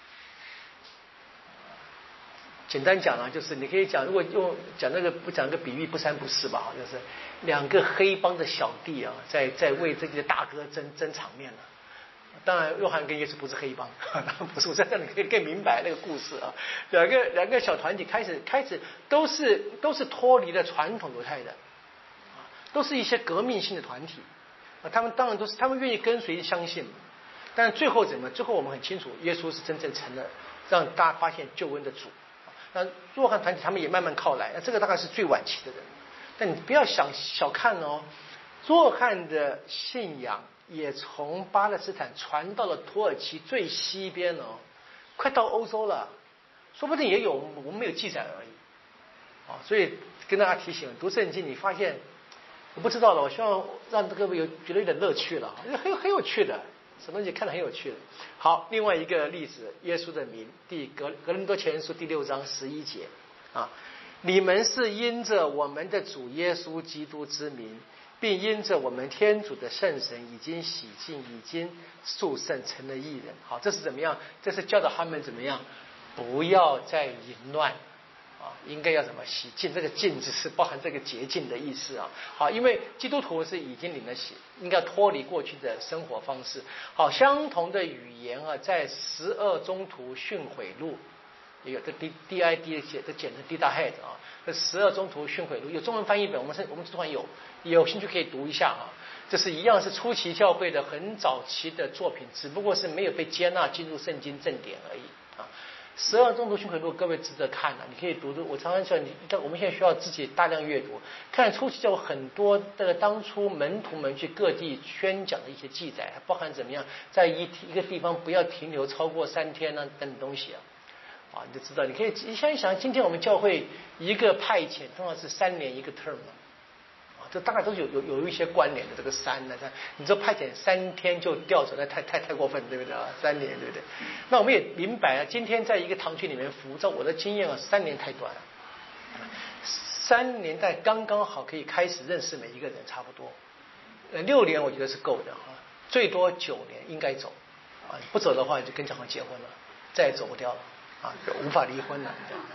简单讲啊，就是你可以讲，如果讲那个不讲个比喻，不三不四吧，就是2个黑帮的小弟啊，在为这个大哥争场面了。当然，若翰跟耶稣不是黑帮，当然不是。我在这里可以更明白那个故事啊。两个小团体开始都是脱离了传统犹太人，都是一些革命性的团体啊。他们当然他们愿意跟随相信，但最后怎么？最后我们很清楚，耶稣是真正成了让大家发现救恩的主。那若翰团体他们也慢慢靠来，那这个大概是最晚期的人。但你不要小看哦，若翰的信仰也从巴勒斯坦传到了土耳其最西边哦，快到欧洲了，说不定也有，我们没有记载而已。啊，所以跟大家提醒，读圣经你发现我不知道了，我希望让各位觉得有点乐趣了，很有趣的。什么东西看得很有趣的。好，另外一个例子，耶稣的名，格林多前书第6章11节啊，你们是因着我们的主耶稣基督之名，并因着我们天主的圣神已经洗净，已经束圣，成了义人。好，这是怎么样？这是教导他们怎么样，不要再淫乱。应该要怎么洗净？这个净是包含这个洁净的意思啊。好，因为基督徒是已经领了洗，应该脱离过去的生活方式。好，相同的语言啊，在12宗徒训诲录也有，这 DID 写的简称 Didahet 啊，这12宗徒训诲录有中文翻译本，我们这款有兴趣可以读一下啊。这是一样是初期教会的很早期的作品，只不过是没有被接纳进入圣经正典而已啊。12宗徒训诲录，各位值得看啊！你可以读。我常常说，我们现在需要自己大量阅读，看初期教会很多当初门徒们去各地宣讲的一些记载，包含怎么样在一个地方不要停留超过3天呢等等东西啊，你就知道。你可以想一想，今天我们教会一个派遣通常是3年一个 term 这大概都有一些关联的。这个3呢，你说派遣3天就调走，那太过分，对不对啊？3年，对不对？那我们也明白啊，今天在一个堂区里面服，照我的经验啊，3年太短了。3年代刚刚好可以开始认识每一个人，差不多。6年我觉得是够的啊，最多9年应该走啊，不走的话就跟教会结婚了，再也走不掉了啊，就无法离婚了。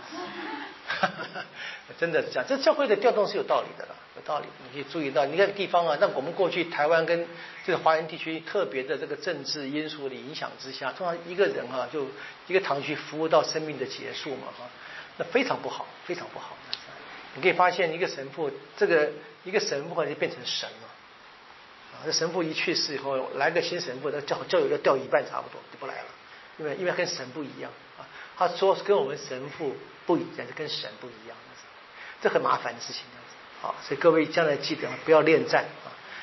真的是这样，这教会的调动是有道理的了，有道理。你可以注意到，你看地方啊，那我们过去台湾跟这个华人地区特别的这个政治因素的影响之下，通常一个人啊，就一个堂区服务到生命的结束嘛，那非常不好，非常不好。你可以发现一个神父，一个神父就变成神了啊！这神父一去世以后，来个新神父，那教友要掉一半差不多就不来了，因为跟神不一样啊。他说跟我们神父不一样，就跟神不一样，这很麻烦的事情。好，所以各位将来记得不要恋战啊，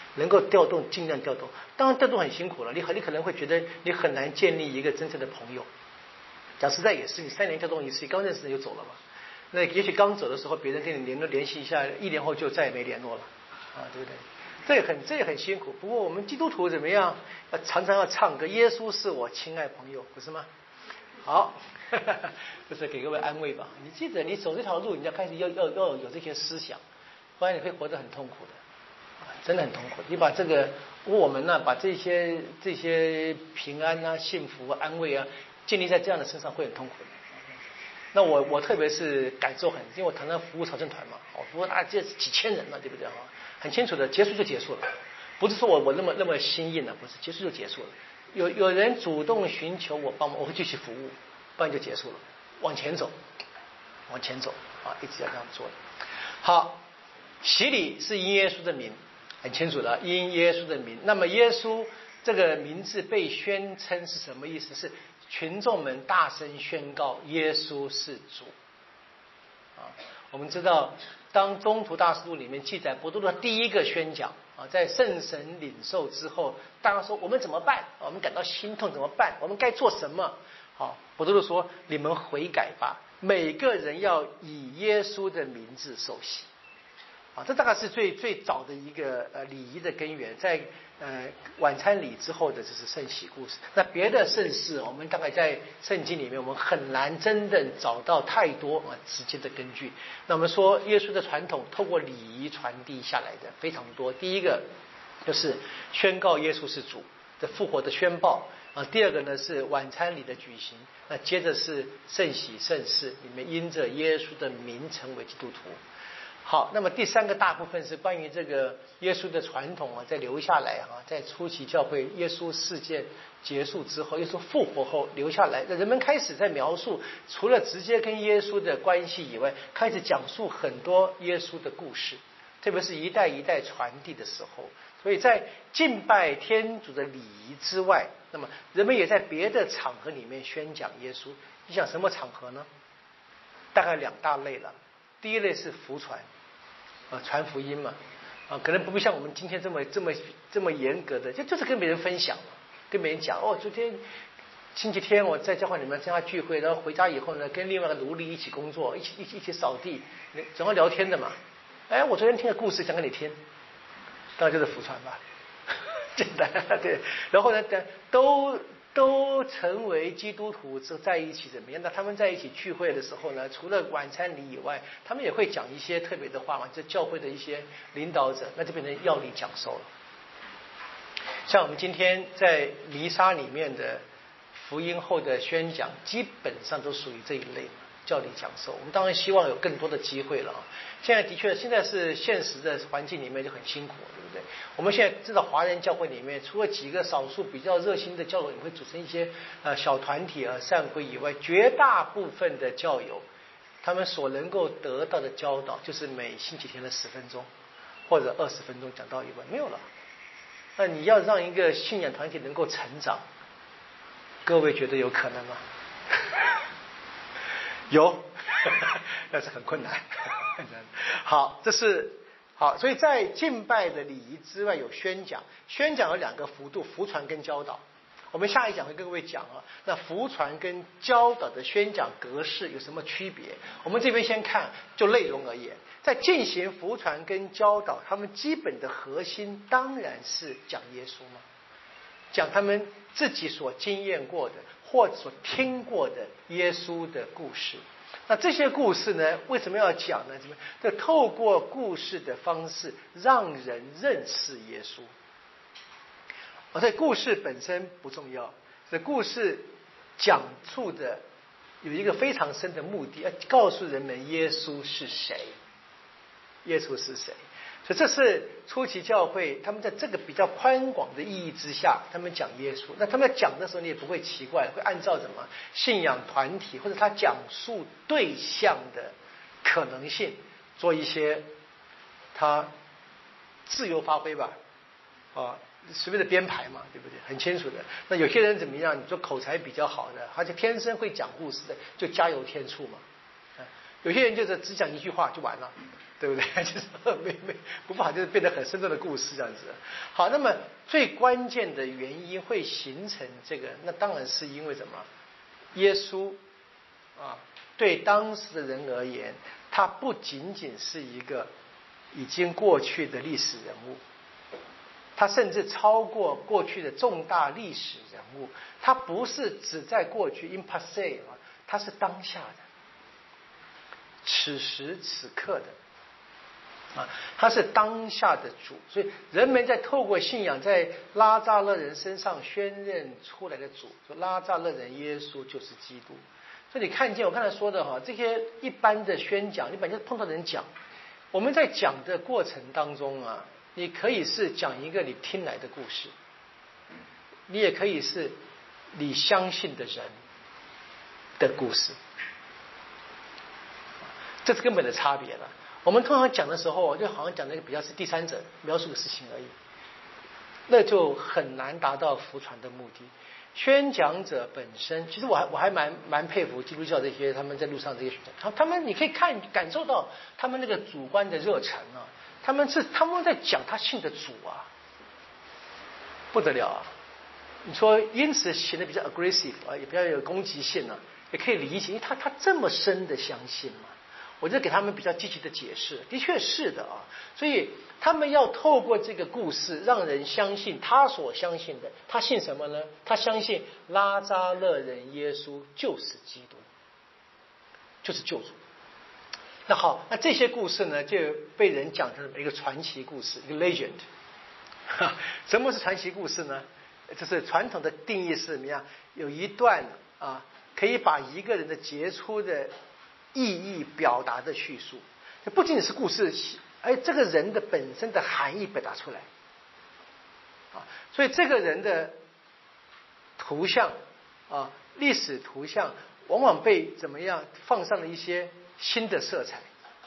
能够调动尽量调动。当然调动很辛苦了，你可能会觉得你很难建立一个真正的朋友。讲实在也是，你3年调动一次，刚认识人就走了嘛。那也许刚走的时候，别人跟你联系一下，1年后就再也没联络了，对不对？这也很辛苦。不过我们基督徒怎么样？常常要唱歌，耶稣是我亲爱朋友，不是吗？好，这是给各位安慰吧。你记得，你走这条路，你要开始要有这些思想，不然你会活得很痛苦的，真的很痛苦。你把这个我们呢，把这些平安啊、幸福、安慰啊，建立在这样的身上，会很痛苦的。那我特别是感受很，因为我常常服务朝圣团嘛，服务这几千人了，对不对？很清楚的，结束就结束了，不是说我那么心硬了，不是，结束就结束了。有人主动寻求我帮忙，我会继续服务，不然就结束了，往前走一直要这样做的。好，洗礼是因耶稣的名，很清楚的，因耶稣的名。那么耶稣这个名字被宣称是什么意思？是群众们大声宣告耶稣是主。我们知道，当宗徒大事录里面记载伯多禄第一个宣讲在圣神领受之后，大家说我们怎么办？我们感到心痛，怎么办？我们该做什么？伯多禄说：你们悔改吧，每个人要以耶稣的名字受洗。这大概是最早的一个礼仪的根源，在晚餐礼之后的就是圣洗故事。那别的圣事，我们大概在圣经里面，我们很难真正找到太多直接的根据。那我们说耶稣的传统透过礼仪传递下来的非常多。第一个就是宣告耶稣是主的复活的宣报第二个呢是晚餐礼的举行，那接着是圣洗圣事，里面因着耶稣的名成为基督徒。好，那么第三个大部分是关于这个耶稣的传统在留下来在初期教会耶稣事件结束之后，耶稣复活后留下来，人们开始在描述除了直接跟耶稣的关系以外，开始讲述很多耶稣的故事，特别是一代一代传递的时候。所以在敬拜天主的礼仪之外，那么人们也在别的场合里面宣讲耶稣。你想什么场合呢？大概2大类了。第一类是福传传福音嘛可能不会像我们今天这么严格的，就是跟别人分享嘛，跟别人讲昨天星期天我在教会里面参加聚会，然后回家以后呢，跟另外一个奴隶一起工作，一起扫地，总要聊天的嘛。我昨天听个故事讲给你听，当然就是福传吧，简单对。然后呢，都成为基督徒之后在一起怎么样？那他们在一起聚会的时候呢，除了晚餐礼以外，他们也会讲一些特别的话嘛，就教会的一些领导者，那就变成要理讲授了。像我们今天在弥撒里面的福音后的宣讲，基本上都属于这一类教理讲授。我们当然希望有更多的机会了现在的确，现在是现实的环境里面就很辛苦，对不对？我们现在知道华人教会里面，除了几个少数比较热心的教友，也会组成一些小团体善会以外，绝大部分的教友，他们所能够得到的教导，就是每星期天的10分钟或者20分钟讲道以外，没有了。那你要让一个信仰团体能够成长，各位觉得有可能吗？有，但是很困难。好，这是好，所以在敬拜的礼仪之外有宣讲，宣讲有2个幅度，福传跟教导。我们下一讲会跟各位讲那福传跟教导的宣讲格式有什么区别？我们这边先看就内容而言，在进行福传跟教导，他们基本的核心当然是讲耶稣嘛，讲他们自己所经验过的或者所听过的耶稣的故事。那这些故事呢，为什么要讲呢？就透过故事的方式让人认识耶稣。所以故事本身不重要，这故事讲述的有一个非常深的目的，要告诉人们耶稣是谁，耶稣是谁。所以这是初期教会他们在这个比较宽广的意义之下，他们讲耶稣。那他们讲的时候，你也不会奇怪，会按照什么信仰团体或者他讲述对象的可能性做一些他自由发挥吧随便的编排嘛，对不对？很清楚的。那有些人怎么样？你说口才比较好的，他就天生会讲故事的，就加油添醋嘛。 有些人就是只讲一句话就完了，对不对？就是不把就是变得很深重的故事这样子。好，那么最关键的原因会形成这个，那当然是因为什么？耶稣对当时的人而言，他不仅仅是一个已经过去的历史人物，他甚至超过过去的重大历史人物。他不是只在过去 in passé， 他是当下的，此时此刻的他是当下的主。所以人们在透过信仰在拉扎勒人身上宣认出来的主，说拉扎勒人耶稣就是基督。所以你看见我刚才说的这些一般的宣讲，你本来就碰到人讲，我们在讲的过程当中你可以是讲一个你听来的故事，你也可以是你相信的人的故事，这是根本的差别了。我们通常讲的时候，就好像讲那个比较是第三者描述的事情而已，那就很难达到福传的目的。宣讲者本身，其实我还蛮佩服基督教这些他们在路上这些宣讲，他们你可以感受到他们那个主观的热忱他们在讲他信的主不得了你说因此显得比较 aggressive 也比较有攻击性也可以理解，因为他这么深的相信嘛。我就给他们比较积极的解释，的确是的所以他们要透过这个故事让人相信他所相信的。他信什么呢？他相信拉扎勒人耶稣就是基督，就是救主。那好，那这些故事呢就被人讲成一个传奇故事，一个 legend。 什么是传奇故事呢？就是传统的定义是怎么样？有一段可以把一个人的杰出的意义表达的叙述，不仅仅是故事，这个人的本身的含义表达出来所以这个人的图像历史图像往往被怎么样放上了一些新的色彩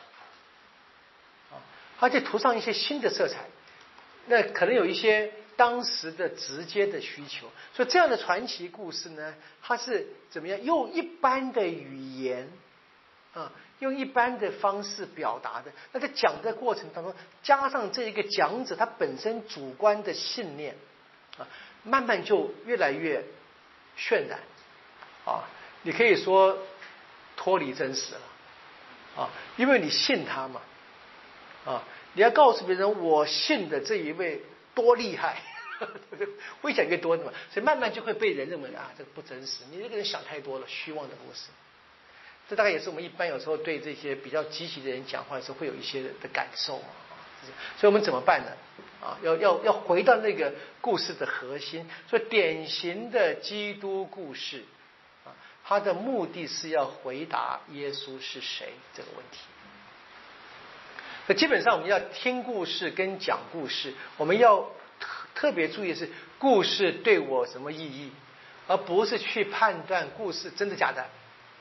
而且涂上一些新的色彩，那可能有一些当时的直接的需求。所以这样的传奇故事呢，它是怎么样用一般的语言用一般的方式表达的。那在讲的过程当中，加上这一个讲者他本身主观的信念慢慢就越来越渲染你可以说脱离真实了因为你信他嘛你要告诉别人我信的这一位多厉害越讲越多的嘛，所以慢慢就会被人认为这个不真实，你这个人想太多了，虚妄的故事。这大概也是我们一般有时候对这些比较积极的人讲话的时候会有一些的感受所以我们怎么办呢要回到那个故事的核心。所以典型的基督故事它的目的是要回答耶稣是谁这个问题。那基本上我们要听故事跟讲故事，我们要特别注意的是故事对我什么意义，而不是去判断故事真的假的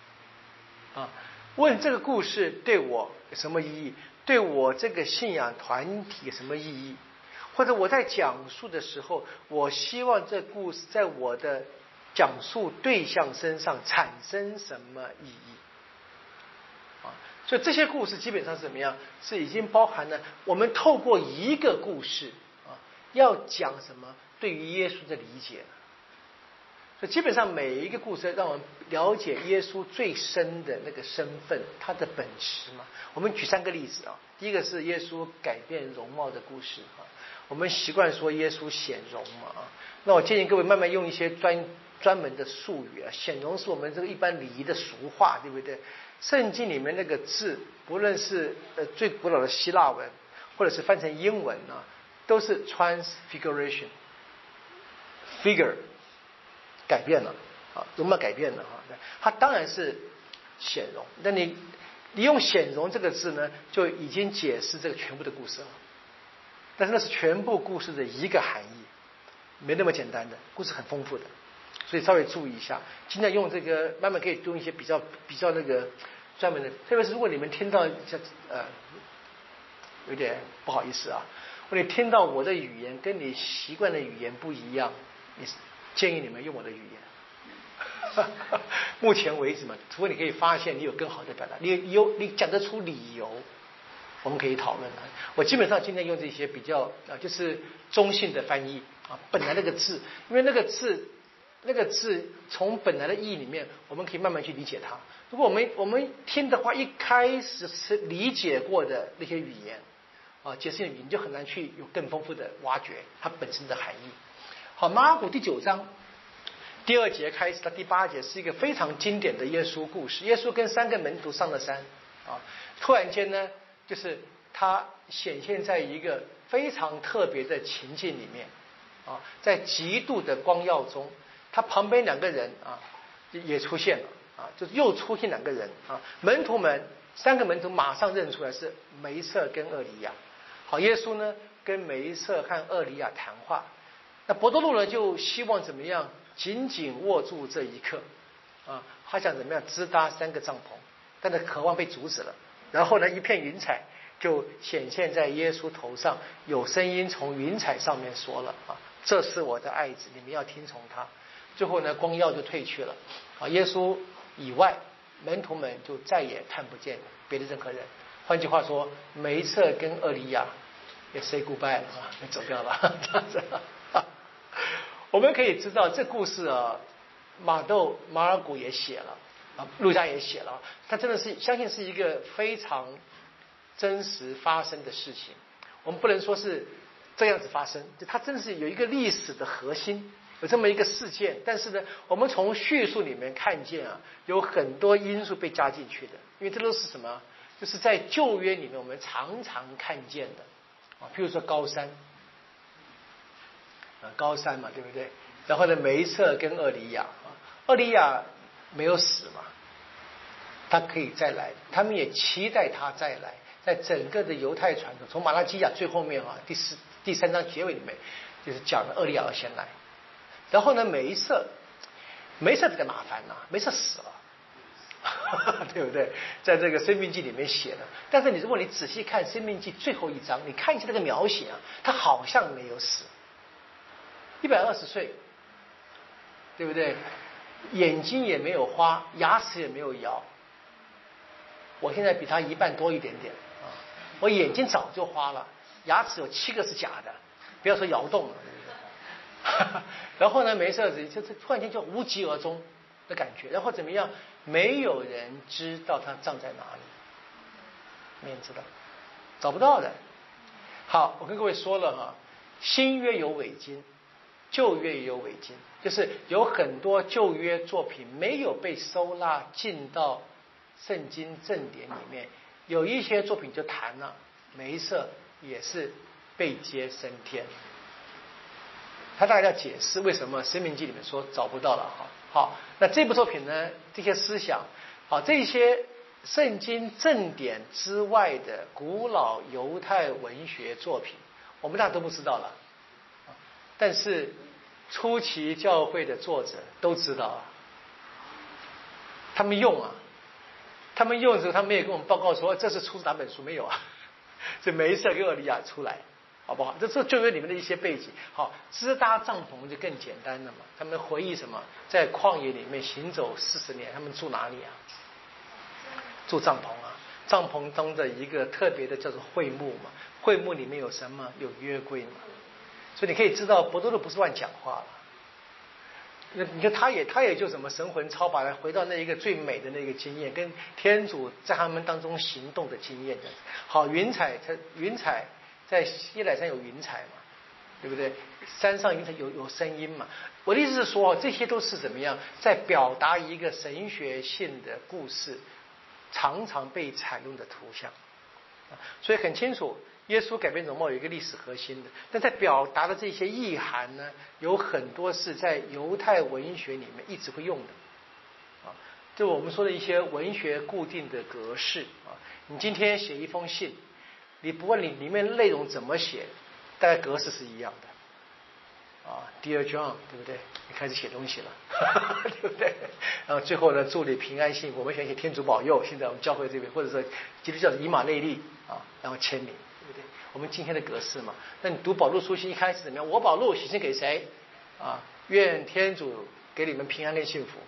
问这个故事对我有什么意义，对我这个信仰团体有什么意义，或者我在讲述的时候，我希望这故事在我的讲述对象身上产生什么意义所以这些故事基本上是怎么样，是已经包含了我们透过一个故事要讲什么对于耶稣的理解。所以基本上每一个故事让我们了解耶稣最深的那个身份，他的本质嘛。我们举3个例子第一个是耶稣改变容貌的故事我们习惯说耶稣显容嘛那我建议各位慢慢用一些专门的术语显容是我们这个一般礼仪的俗话，对不对？圣经里面那个字，不论是最古老的希腊文，或者是翻成英文都是 transfiguration figure 改变了容貌改变了它当然是显容。那你用显容这个字呢，就已经解释这个全部的故事了。但是那是全部故事的一个含义，没那么简单的，故事很丰富的。所以稍微注意一下，尽量用这个慢慢可以用一些比较那个专门的，特别是如果你们听到有点不好意思如果你听到我的语言跟你习惯的语言不一样，建议你们用我的语言目前为止嘛，除非你可以发现你有更好的表达，你讲得出理由，我们可以讨论啊。我基本上今天用这些比较就是中性的翻译啊，本来那个字，因为那个字从本来的意义里面，我们可以慢慢去理解它。如果我们听的话，一开始是理解过的那些语言啊，解释语言就很难去有更丰富的挖掘它本身的含义。好，马可第9章第2节开始到第8节是一个非常经典的耶稣故事。耶稣跟3个门徒上了山啊，突然间呢，就是他显现在一个非常特别的情境里面啊，在极度的光耀中，他旁边2个人啊也出现了啊，就是又出现2个人啊，门徒们3个门徒马上认出来是梅瑟跟厄里亚。好，耶稣呢跟梅瑟和厄里亚谈话，那伯多禄呢就希望怎么样紧紧握住这一刻啊，他想怎么样支搭3个帐篷，但是渴望被阻止了。然后呢，一片云彩就显现在耶稣头上，有声音从云彩上面说了啊，这是我的爱子，你们要听从他。最后呢，光耀就退去了啊，耶稣以外，门徒们就再也看不见别的任何人。换句话说，梅瑟跟厄里亚也 say goodbye 了啊，也走掉了。这样子我们可以知道这故事啊，马尔谷也写了啊，路加也写了，他真的是相信是一个非常真实发生的事情。我们不能说是这样子发生，就它真的是有一个历史的核心，有这么一个事件。但是呢，我们从叙述里面看见啊，有很多因素被加进去的，因为这都是什么？就是在旧约里面我们常常看见的啊，譬如说高山。高山嘛，对不对？然后呢，梅瑟跟厄里亚啊，厄里亚没有死嘛，他可以再来，他们也期待他再来。在整个的犹太传统，从马拉基亚最后面啊，第3章结尾里面，就是讲了厄里亚要先来。然后呢，梅瑟比较麻烦呐，梅瑟死了，对不对？在这个《申命记》里面写的。但是如果你仔细看《申命记》最后1章，你看一下这个描写啊，他好像没有死。120岁，对不对？眼睛也没有花，牙齿也没有摇。我现在比他1半多一点点啊，我眼睛早就花了，牙齿有7个是假的，不要说摇动了，对不对？然后呢，梅瑟就是突然间就无疾而终的感觉。然后怎么样？没有人知道他葬在哪里，没人知道，找不到的。好，我跟各位说了哈，新约有伪经。旧约也有伪经，就是有很多旧约作品没有被收纳进到圣经正典里面，有一些作品就谈了梅瑟也是被接升天。他大概要解释为什么申命记里面说找不到了。好，那这部作品呢，这些思想，好，这些圣经正典之外的古老犹太文学作品，我们大家都不知道了。但是初期教会的作者都知道啊，他们用的时候，他们也跟我们报告说这是出自哪本书没有啊？这梅瑟跟厄里亚出来，好不好？这是旧约里面的一些背景。好，支搭帐篷就更简单了嘛。他们回忆什么？在旷野里面行走40年，他们住哪里啊？住帐篷啊。帐篷中的一个特别的叫做会幕嘛，会幕里面有什么？有约柜嘛。所以你可以知道，伯多禄不是乱讲话了。你看，他也就什么神魂超拔，回到那一个最美的那个经验，跟天主在他们当中行动的经验。好，云彩在西乃山有云彩嘛，对不对？山上云彩有声音嘛。我的意思是说，这些都是怎么样在表达一个神学性的故事，常常被采用的图像。所以很清楚，耶稣改变容貌有一个历史核心的，但在表达的这些意涵呢，有很多是在犹太文学里面一直会用的啊，就我们说的一些文学固定的格式啊。你今天写一封信，你不管你里面内容怎么写，大概格式是一样的啊。Dear John， 对不对？你开始写东西了，对不对？然后最后呢，祝你平安幸福。我们想写天主保佑，现在我们教会这边，或者说基督教的以马内利啊，然后签名，对不对？我们今天的格式嘛。那你读保禄书信一开始怎么样？我保禄写信给谁啊？愿天主给你们平安跟幸福，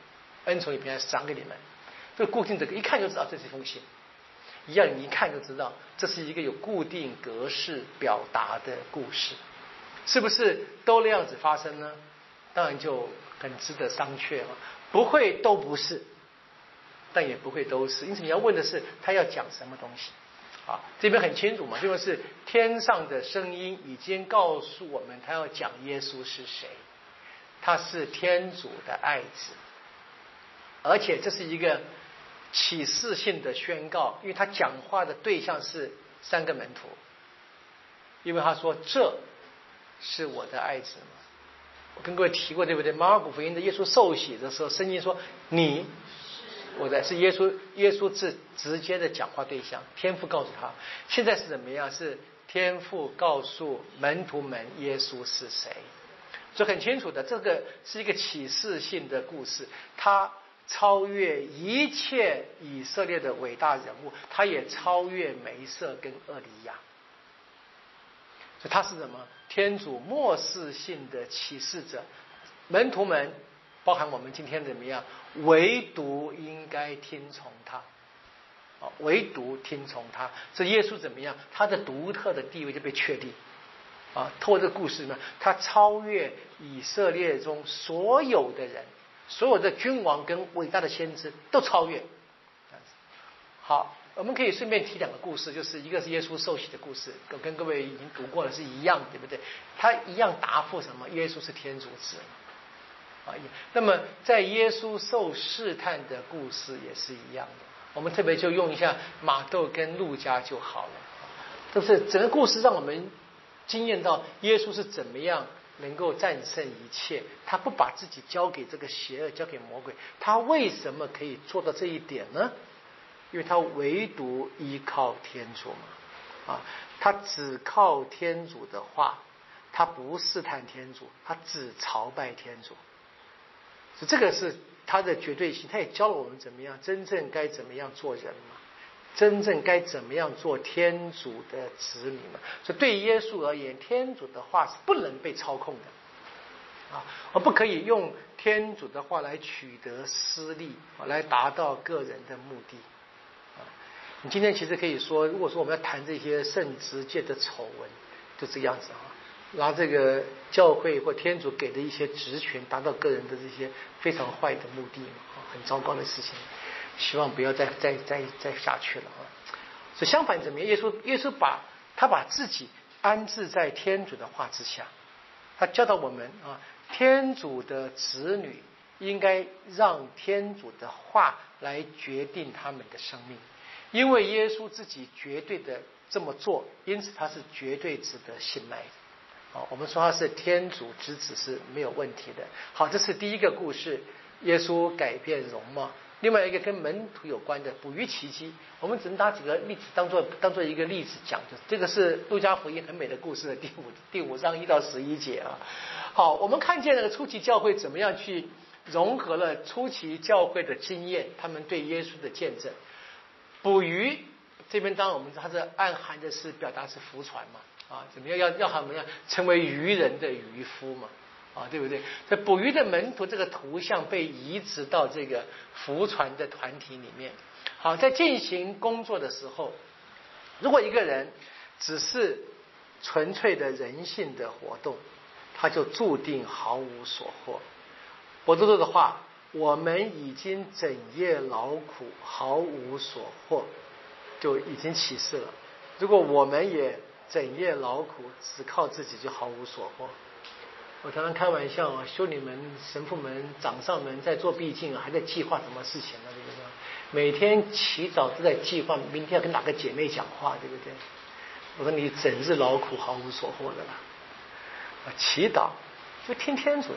恩宠与平安赏给你们。这个固定这个一看就知道这是一封信，一样你一看就知道这是一个有固定格式表达的故事，是不是都那样子发生呢？当然就很值得商榷了。不会都不是，但也不会都是。因此你要问的是他要讲什么东西啊？这边很清楚嘛，就是天上的声音已经告诉我们，他要讲耶稣是谁，他是天主的爱子，而且这是一个启示性的宣告，因为他讲话的对象是3个门徒，因为他说这是我的爱子嘛。我跟各位提过对不对？马尔谷福音的耶稣受洗的时候，圣经说你我的是耶稣是直接的讲话对象，天父告诉他。现在是怎么样？是天父告诉门徒们耶稣是谁，所以很清楚的，这个是一个启示性的故事，它超越一切以色列的伟大人物，它也超越梅瑟跟厄里亚。所以他是什么？天主末世性的启示者，门徒们包含我们今天怎么样？唯独应该听从他，唯独听从他。这耶稣怎么样？他的独特的地位就被确立啊！透过这个故事呢，他超越以色列中所有的人，所有的君王跟伟大的先知都超越。好。我们可以顺便提2个故事，就是一个是耶稣受洗的故事，跟各位已经读过了，是一样，对不对？他一样答复什么？耶稣是天主子啊。那么在耶稣受试探的故事也是一样的，我们特别就用一下马窦跟路加就好了。就是整个故事让我们经验到耶稣是怎么样能够战胜一切，他不把自己交给这个邪恶，交给魔鬼，他为什么可以做到这一点呢？因为他唯独依靠天主嘛，他只靠天主的话，他不试探天主，他只朝拜天主，所以这个是他的绝对性。他也教了我们怎么样真正该怎么样做人嘛，真正该怎么样做天主的子民嘛。所以对耶稣而言，天主的话是不能被操控的我不可以用天主的话来取得私利，来达到个人的目的。你今天其实可以说，如果说我们要谈这些圣职界的丑闻，就这个样子拿这个教会或天主给的一些职权达到个人的这些非常坏的目的很糟糕的事情，希望不要再下去了所以相反怎么样？耶稣把自己安置在天主的话之下，他教导我们天主的子女应该让天主的话来决定他们的生命。因为耶稣自己绝对的这么做，因此他是绝对值得信赖的我们说他是天主之子是没有问题的。好，这是第一个故事，耶稣改变容貌。另外一个跟门徒有关的捕鱼奇迹，我们只能拿几个例子当做一个例子讲，这个是路加福音很美的故事的第5章1到11节好，我们看见那个初期教会怎么样去融合了初期教会的经验，他们对耶稣的见证。捕鱼这边当然我们它是暗含的是表达是浮船嘛怎么样要他们成为渔人的渔夫嘛对不对？这捕鱼的门徒这个图像被移植到这个浮船的团体里面。好，在进行工作的时候，如果一个人只是纯粹的人性的活动，他就注定毫无所获。我都说的话，我们已经整夜劳苦，毫无所获，就已经启示了。如果我们也整夜劳苦，只靠自己，就毫无所获。我常常开玩笑修女们、神父们、长上们在做毕竟还在计划什么事情呢？对不对？每天祈祷都在计划明天要跟哪个姐妹讲话，对不对？我说你整日劳苦，毫无所获的了。祈祷就听天主的。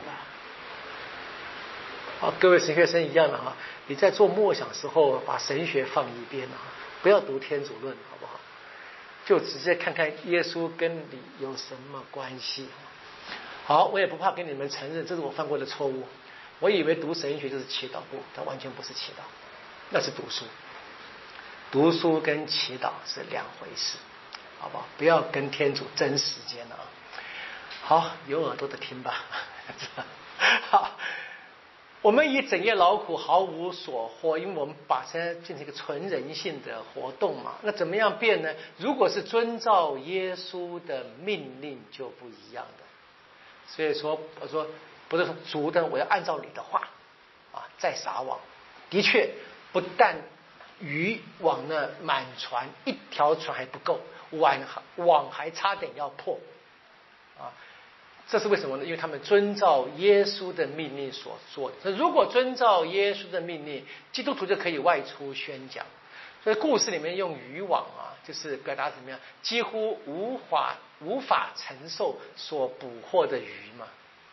各位神学生一样的你在做默想时候把神学放一边不要读天主论，好不好？就直接看看耶稣跟你有什么关系。好，我也不怕跟你们承认，这是我犯过的错误。我以为读神学就是祈祷，不，它完全不是祈祷，那是读书。读书跟祈祷是2回事，好不好？不要跟天主争时间好，有耳朵的听吧。好。 我们以整夜劳苦毫无所获，因为我们把它变成一个纯人性的活动嘛。那怎么样变呢？如果是遵照耶稣的命令，就不一样的。所以说，我说不是说主的，我要按照你的话啊，再撒网。的确，不但渔网呢满船，一条船还不够，网还差点要破啊。这是为什么呢？因为他们遵照耶稣的命令所做的。如果遵照耶稣的命令，基督徒就可以外出宣讲。所以故事里面用渔网啊，就是表达怎么样，几乎无法承受所捕获的鱼嘛。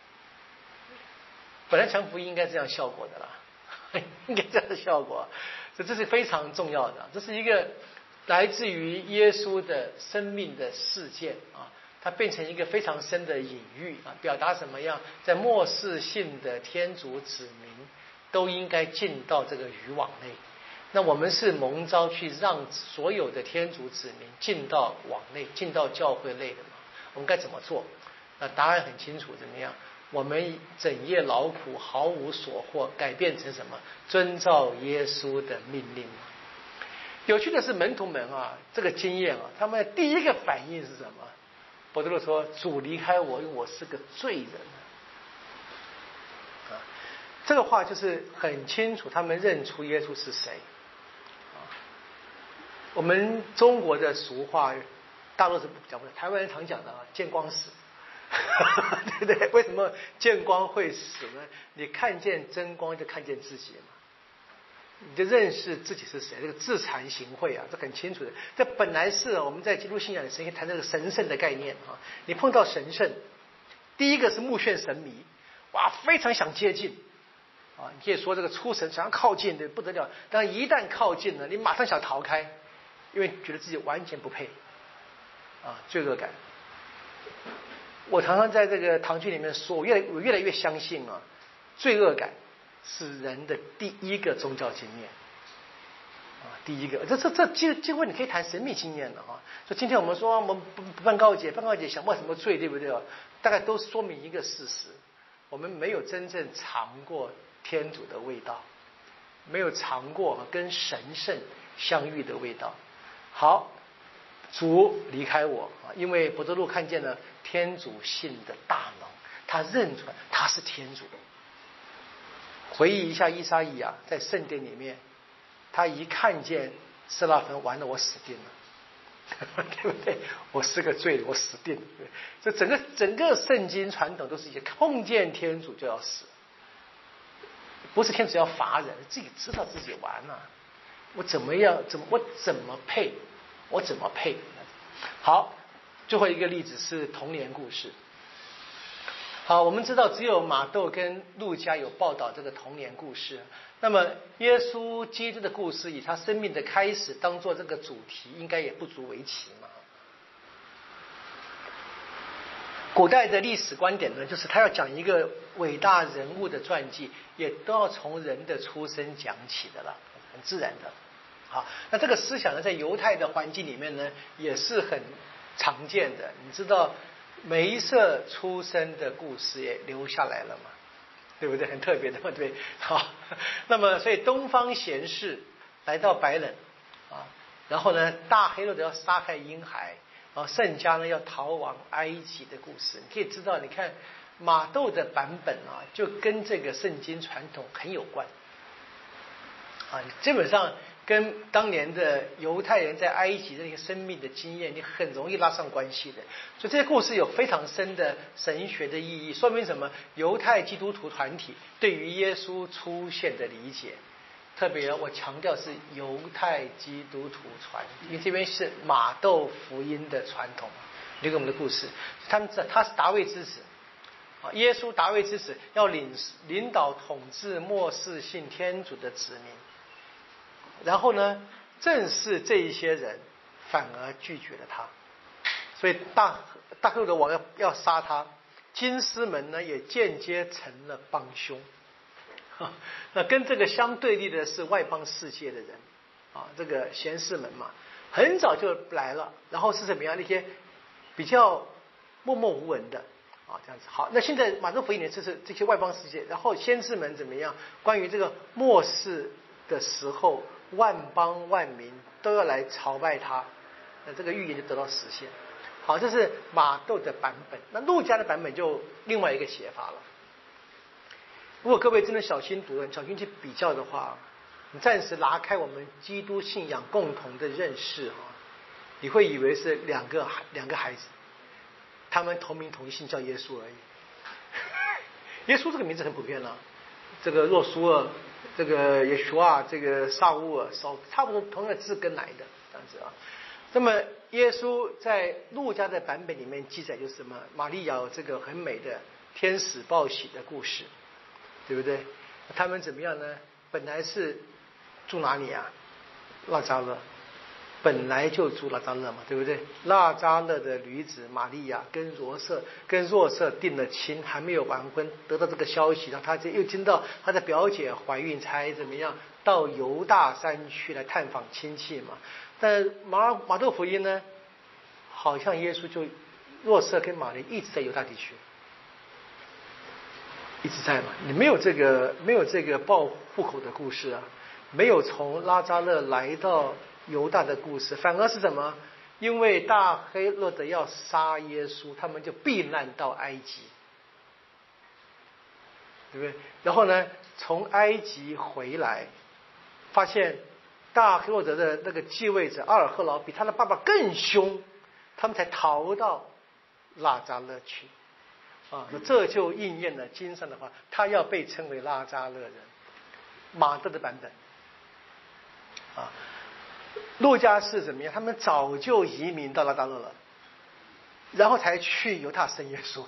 本来传福音应该这样效果的啦，应该这样的效果。所以这是非常重要的，这是一个来自于耶稣的生命的事件啊。它变成一个非常深的隐喻啊，表达什么样？在末世性的天主子民都应该进到这个渔网内。那我们是蒙召去让所有的天主子民进到网内，进到教会内的嘛？我们该怎么做？那答案很清楚，怎么样？我们整夜劳苦毫无所获，改变成什么？遵照耶稣的命令。有趣的是，门徒们啊，这个经验啊，他们第一个反应是什么？伯多禄说：“主离开我，因为我是个罪人。”啊，这个话就是很清楚，他们认出耶稣是谁。啊，我们中国的俗话，大陆是不讲的，台湾人常讲的啊，见光死，对不对？为什么见光会死呢？你看见真光，就看见自己嘛。你就认识自己是谁，这个自惭形秽啊，这很清楚的。这本来是我们在基督信仰的神谈这个神圣的概念啊。你碰到神圣，第一个是目眩神迷，哇，非常想接近啊。你可以说这个出神想要靠近的不得了，但一旦靠近了，你马上想逃开，因为觉得自己完全不配啊，罪恶感。我常常在这个堂区里面说，我越来越相信啊，罪恶感是人的第一个宗教经验啊，第一个，这几乎你可以谈神秘经验了啊。所以今天我们说我们不办告解，办告解想不到什么罪，对不对？大概都说明一个事实：我们没有真正尝过天主的味道，没有尝过跟神圣相遇的味道。好，主离开我啊，因为伯多禄看见了天主性的大能，他认出来他是天主。回忆一下伊撒意亚在圣殿里面，他一看见色拉芬，完了，我死定了，对不对？我是个罪人，我死定了。这整个圣经传统都是一些碰见天主就要死，不是天主要罚人，自己知道自己完了，我怎么配？我怎么配？好，最后一个例子是童年故事。好，我们知道只有马窦跟路加有报道这个童年故事。那么耶稣基督的故事以他生命的开始当做这个主题，应该也不足为奇嘛。古代的历史观点呢，就是他要讲一个伟大人物的传记，也都要从人的出生讲起的了，很自然的。好，那这个思想呢，在犹太的环境里面呢，也是很常见的。你知道梅瑟出生的故事也留下来了嘛，对不对？很特别的嘛，对。好，那么所以东方贤士来到白冷啊，然后呢，大黑落德要杀害婴孩，然后圣家呢要逃往埃及的故事，你可以知道，你看马窦的版本啊，就跟这个圣经传统很有关啊，基本上跟当年的犹太人在埃及的那个生命的经验，你很容易拉上关系的。所以这些故事有非常深的神学的意义，说明什么？犹太基督徒团体对于耶稣出现的理解，特别我强调是犹太基督徒传，因为这边是马窦福音的传统留给我们的故事。他是大卫之子啊，耶稣大卫之子要领导统治末世信天主的子民。然后呢，正是这一些人反而拒绝了他，所以大黑落德王要杀他，金狮门呢也间接成了帮凶。那跟这个相对立的是外邦世界的人啊，这个贤士们嘛，很早就来了，然后是怎么样？那些比较默默无闻的， 这样子。好，那现在马太福音里这些外邦世界，然后先知们怎么样？关于这个末世的时候，万邦万民都要来朝拜他，那这个预言就得到实现。好，这是马窦的版本。那路加的版本就另外一个写法了。如果各位真的小心读、小心去比较的话，你暂时拿开我们基督信仰共同的认识你会以为是两个孩子，他们同名同姓叫耶稣而已。耶稣这个名字很普遍了，这个若苏尔，这个耶稣啊，这个萨乌尔，差不多同样的字根来的这样子啊。那么耶稣在路加的版本里面记载就是什么？玛利亚有这个很美的天使报喜的故事，对不对？他们怎么样呢？本来是住哪里啊？拉扎勒，本来就住拉扎勒嘛，对不对？拉扎勒的女子玛利亚跟若瑟定了亲，还没有完婚，得到这个消息，然后他又听到他的表姐怀孕，才怎么样到犹大山区来探访亲戚嘛。但马窦福音呢，好像耶稣就若瑟跟玛利一直在犹大地区，一直在嘛，你没有这个报户口的故事啊，没有从拉扎勒来到犹大的故事，反而是什么？因为大黑落德要杀耶稣，他们就避难到埃及，对不对？然后呢，从埃及回来，发现大黑落德的那个继位者阿尔赫劳比他的爸爸更凶，他们才逃到拉扎勒去。那这就应验了经上的话，他要被称为拉扎勒人。马窦的版本路加是怎么样？他们早就移民到拉扎勒了，然后才去犹大生耶稣，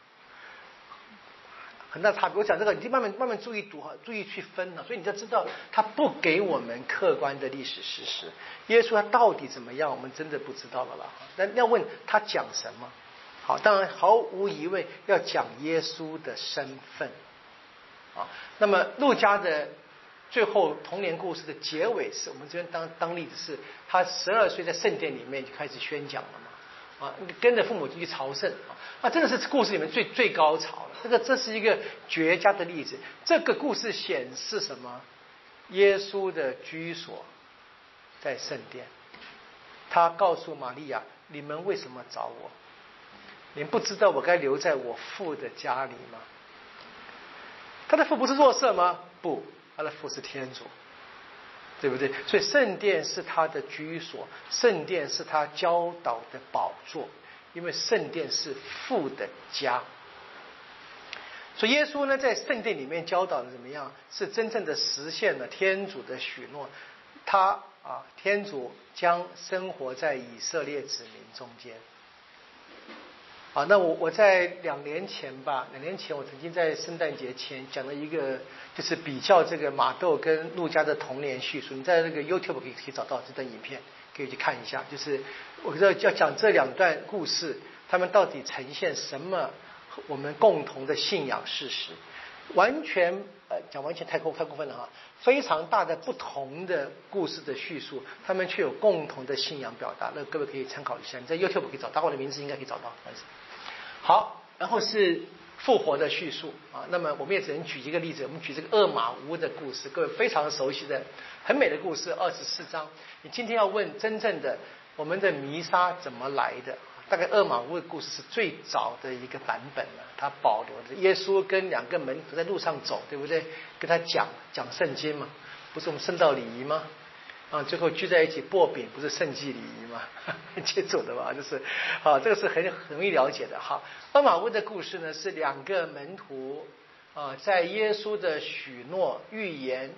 很大差别。我讲这个，你就慢慢注意读注意去分所以你就知道他不给我们客观的历史事实。耶稣他到底怎么样，我们真的不知道了啦。但要问他讲什么？好，当然毫无疑问要讲耶稣的身份那么路加的最后童年故事的结尾是我们这边当例子是他12岁在圣殿里面就开始宣讲了嘛跟着父母进去朝圣真的是故事里面最高潮了。这是一个绝佳的例子。这个故事显示什么？耶稣的居所在圣殿，他告诉玛利亚：你们为什么找我？你们不知道我该留在我父的家里吗？他的父不是若瑟吗？不，他的父是天主，对不对？所以圣殿是他的居所，圣殿是他教导的宝座，因为圣殿是父的家。所以耶稣呢，在圣殿里面教导的怎么样？是真正的实现了天主的许诺。他天主将生活在以色列子民中间。那我在2年前我曾经在圣诞节前讲了一个，就是比较这个马窦跟路加的童年叙述。你在那个 YouTube 可以找到这段影片，可以去看一下。就是我要讲这2段故事，他们到底呈现什么我们共同的信仰事实。完全讲完全太过分了非常大的不同的故事的叙述，他们却有共同的信仰表达。那各位可以参考一下，你在 YouTube 可以找到，我的名字应该可以找到。好，然后是复活的叙述那么我们也只能举一个例子，我们举这个厄玛乌的故事，各位非常熟悉的很美的故事，24章。你今天要问真正的我们的弥撒怎么来的，大概厄玛乌的故事是最早的一个版本了，它保留的耶稣跟2个门徒在路上走，对不对？跟他讲圣经嘛，不是我们圣道礼仪吗？最后聚在一起擘饼，不是圣祭礼仪吗？很清楚的吧？就是这个是很容易了解的。好，厄玛乌的故事呢，是2个门徒在耶稣的许诺预言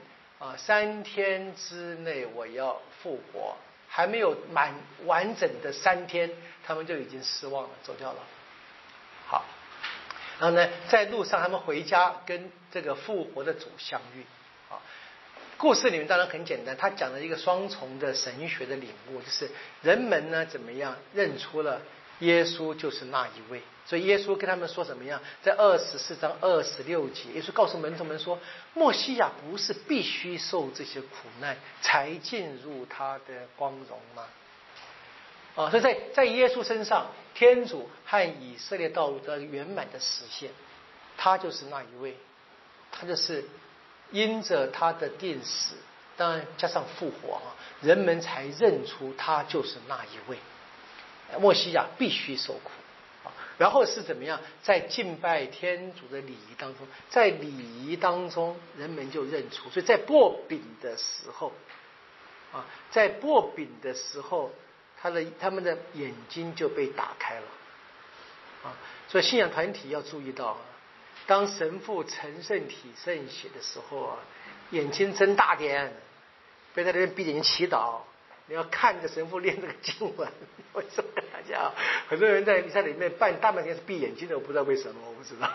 3天之内我要复活，还没有完整的3天，他们就已经失望了，走掉了。好，然后呢，在路上他们回家跟这个复活的主相遇。故事里面当然很简单，他讲了一个双重的神学的领悟，就是人们呢怎么样认出了耶稣就是那一位。所以耶稣跟他们说怎么样，在24章26节，耶稣告诉门徒们说，默西亚不是必须受这些苦难才进入他的光荣吗？ 啊，所以在耶稣身上，天主和以色列道路的圆满的实现，他就是那一位，他就是因着他的定死，当然加上复活啊，人们才认出他就是那一位。默西亚必须受苦啊，然后是怎么样？在敬拜天主的礼仪当中，在礼仪当中，人们就认出。所以在擘饼的时候啊，在擘饼的时候，他们的眼睛就被打开了啊。所以信仰团体要注意到，当神父承圣体圣血的时候啊，眼睛睁大点，别在那边闭眼睛祈祷。你要看着神父念这个经文，我说跟大家啊，很多人在里面大半天是闭眼睛的，我不知道为什么，我不知道。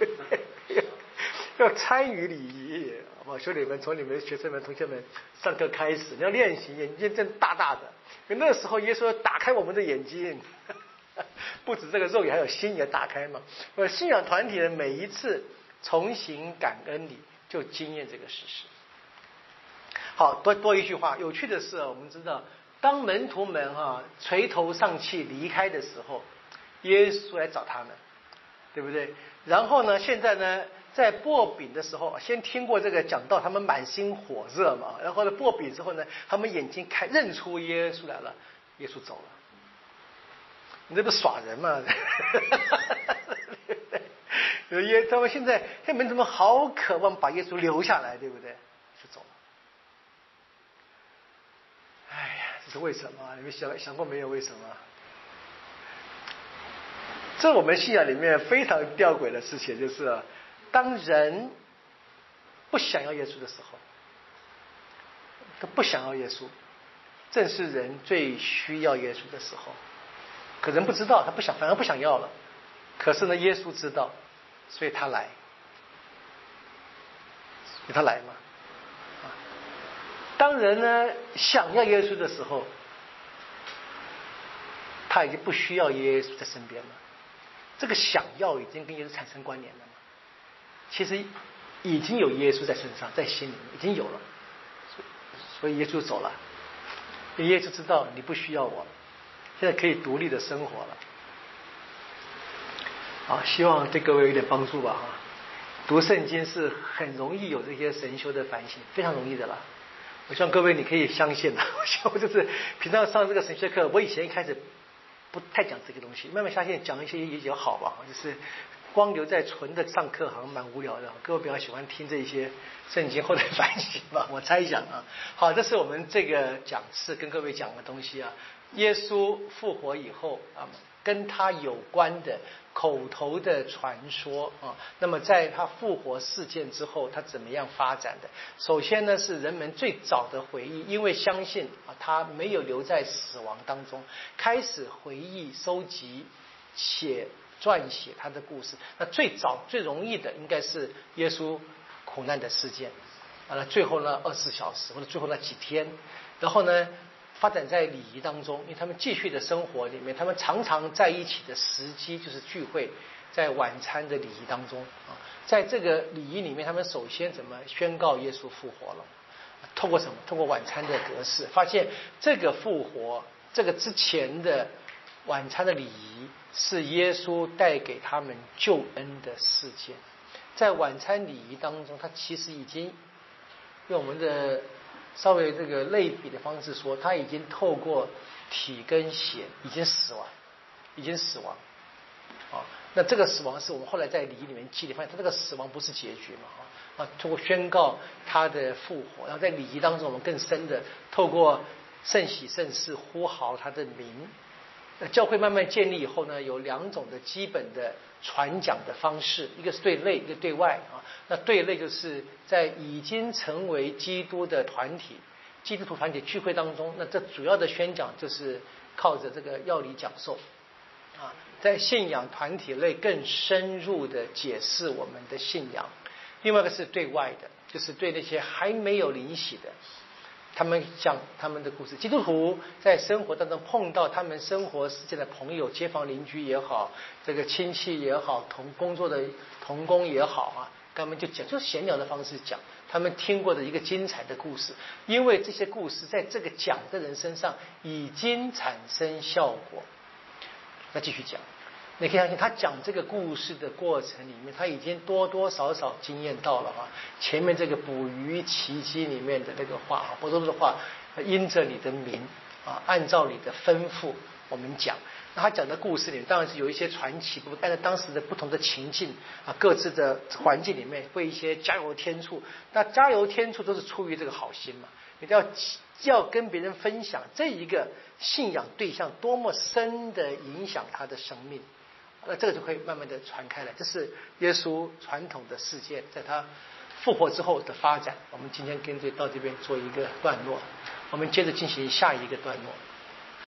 要参与礼仪，好吧，兄弟们，从你们学生们、同学们上课开始，你要练习眼睛睁大大的。因为那时候耶稣要打开我们的眼睛，不止这个肉眼，还有心也打开嘛。信仰团体的每一次重行感恩礼，就经验这个事实。好，多一句话，有趣的是，我们知道，当门徒们垂头丧气离开的时候，耶稣来找他们，对不对？然后呢，现在呢，在擘饼的时候，先听过这个讲道，他们满心火热嘛，然后呢，擘饼之后呢，他们眼睛开，认出耶稣来了，耶稣走了。你这不耍人吗？他们现在门徒们好渴望把耶稣留下来，对不对？就走了。哎呀，这是为什么？你们想过没有？为什么？这我们信仰里面非常吊诡的事情，就是当人不想要耶稣的时候，他不想要耶稣，正是人最需要耶稣的时候。可人不知道，他不想，反而不想要了。可是呢，耶稣知道，所以他来，他来嘛。当人呢想要耶稣的时候，他已经不需要耶稣在身边了。这个想要已经跟耶稣产生关联了嘛？其实已经有耶稣在身上，在心里面已经有了，所以耶稣走了。因为耶稣知道你不需要我了，现在可以独立的生活了。好，希望对各位有点帮助吧哈。读圣经是很容易有这些神修的反省，非常容易的了。我希望各位你可以相信的。我就是平常上这个神学课，我以前一开始不太讲这个东西，慢慢发现讲一些也好吧，就是光留在纯的上课好像蛮无聊的。各位比较喜欢听这些圣经后的反省吧，我猜想啊。好，这是我们这个讲次跟各位讲的东西啊。耶稣复活以后啊，跟他有关的口头的传说啊，那么在他复活事件之后，他怎么样发展的？首先呢，是人们最早的回忆，因为相信啊，他没有留在死亡当中，开始回忆、收集、撰写他的故事。那最早最容易的应该是耶稣苦难的事件，完了最后呢24小时或者最后那几天，然后呢发展在礼仪当中，因为他们继续的生活里面，他们常常在一起的时机就是聚会，在晚餐的礼仪当中啊，在这个礼仪里面，他们首先怎么宣告耶稣复活了？透过什么？透过晚餐的格式，发现这个复活，这个之前的晚餐的礼仪是耶稣带给他们救恩的事件。在晚餐礼仪当中，他其实已经用我们的稍微这个类比的方式说，他已经透过体跟血已经死亡啊。那这个死亡是我们后来在礼仪里面记的，发现他这个死亡不是结局嘛啊，通过宣告他的复活，然后在礼仪当中我们更深的透过圣喜圣事呼号他的名。教会慢慢建立以后呢，有两种的基本的传讲的方式，一个是对内，一个对外啊。那对内就是在已经成为基督的团体、基督徒团体聚会当中，那这主要的宣讲就是靠着这个要理讲授啊，在信仰团体内更深入的解释我们的信仰。另外一个是对外的，就是对那些还没有灵洗的，他们讲他们的故事。基督徒在生活当中碰到他们生活世界的朋友、街坊邻居也好，这个亲戚也好，同工作的同工也好啊， 他们就讲，就是闲聊的方式讲他们听过的一个精彩的故事，因为这些故事在这个讲的人身上已经产生效果。那继续讲，你可以相信他讲这个故事的过程里面，他已经多多少少经验到了前面这个捕鱼奇迹里面的那个话，不都是话，因着你的名按照你的吩咐我们讲。那他讲的故事里面当然是有一些传奇，按照当时的不同的情境各自的环境里面会一些加油添醋。那加油添醋都是出于这个好心嘛，你要跟别人分享这一个信仰对象多么深的影响他的生命，那这个就会慢慢的传开来。这是耶稣传统的事件在他复活之后的发展。我们今天跟到这边做一个段落，我们接着进行下一个段落。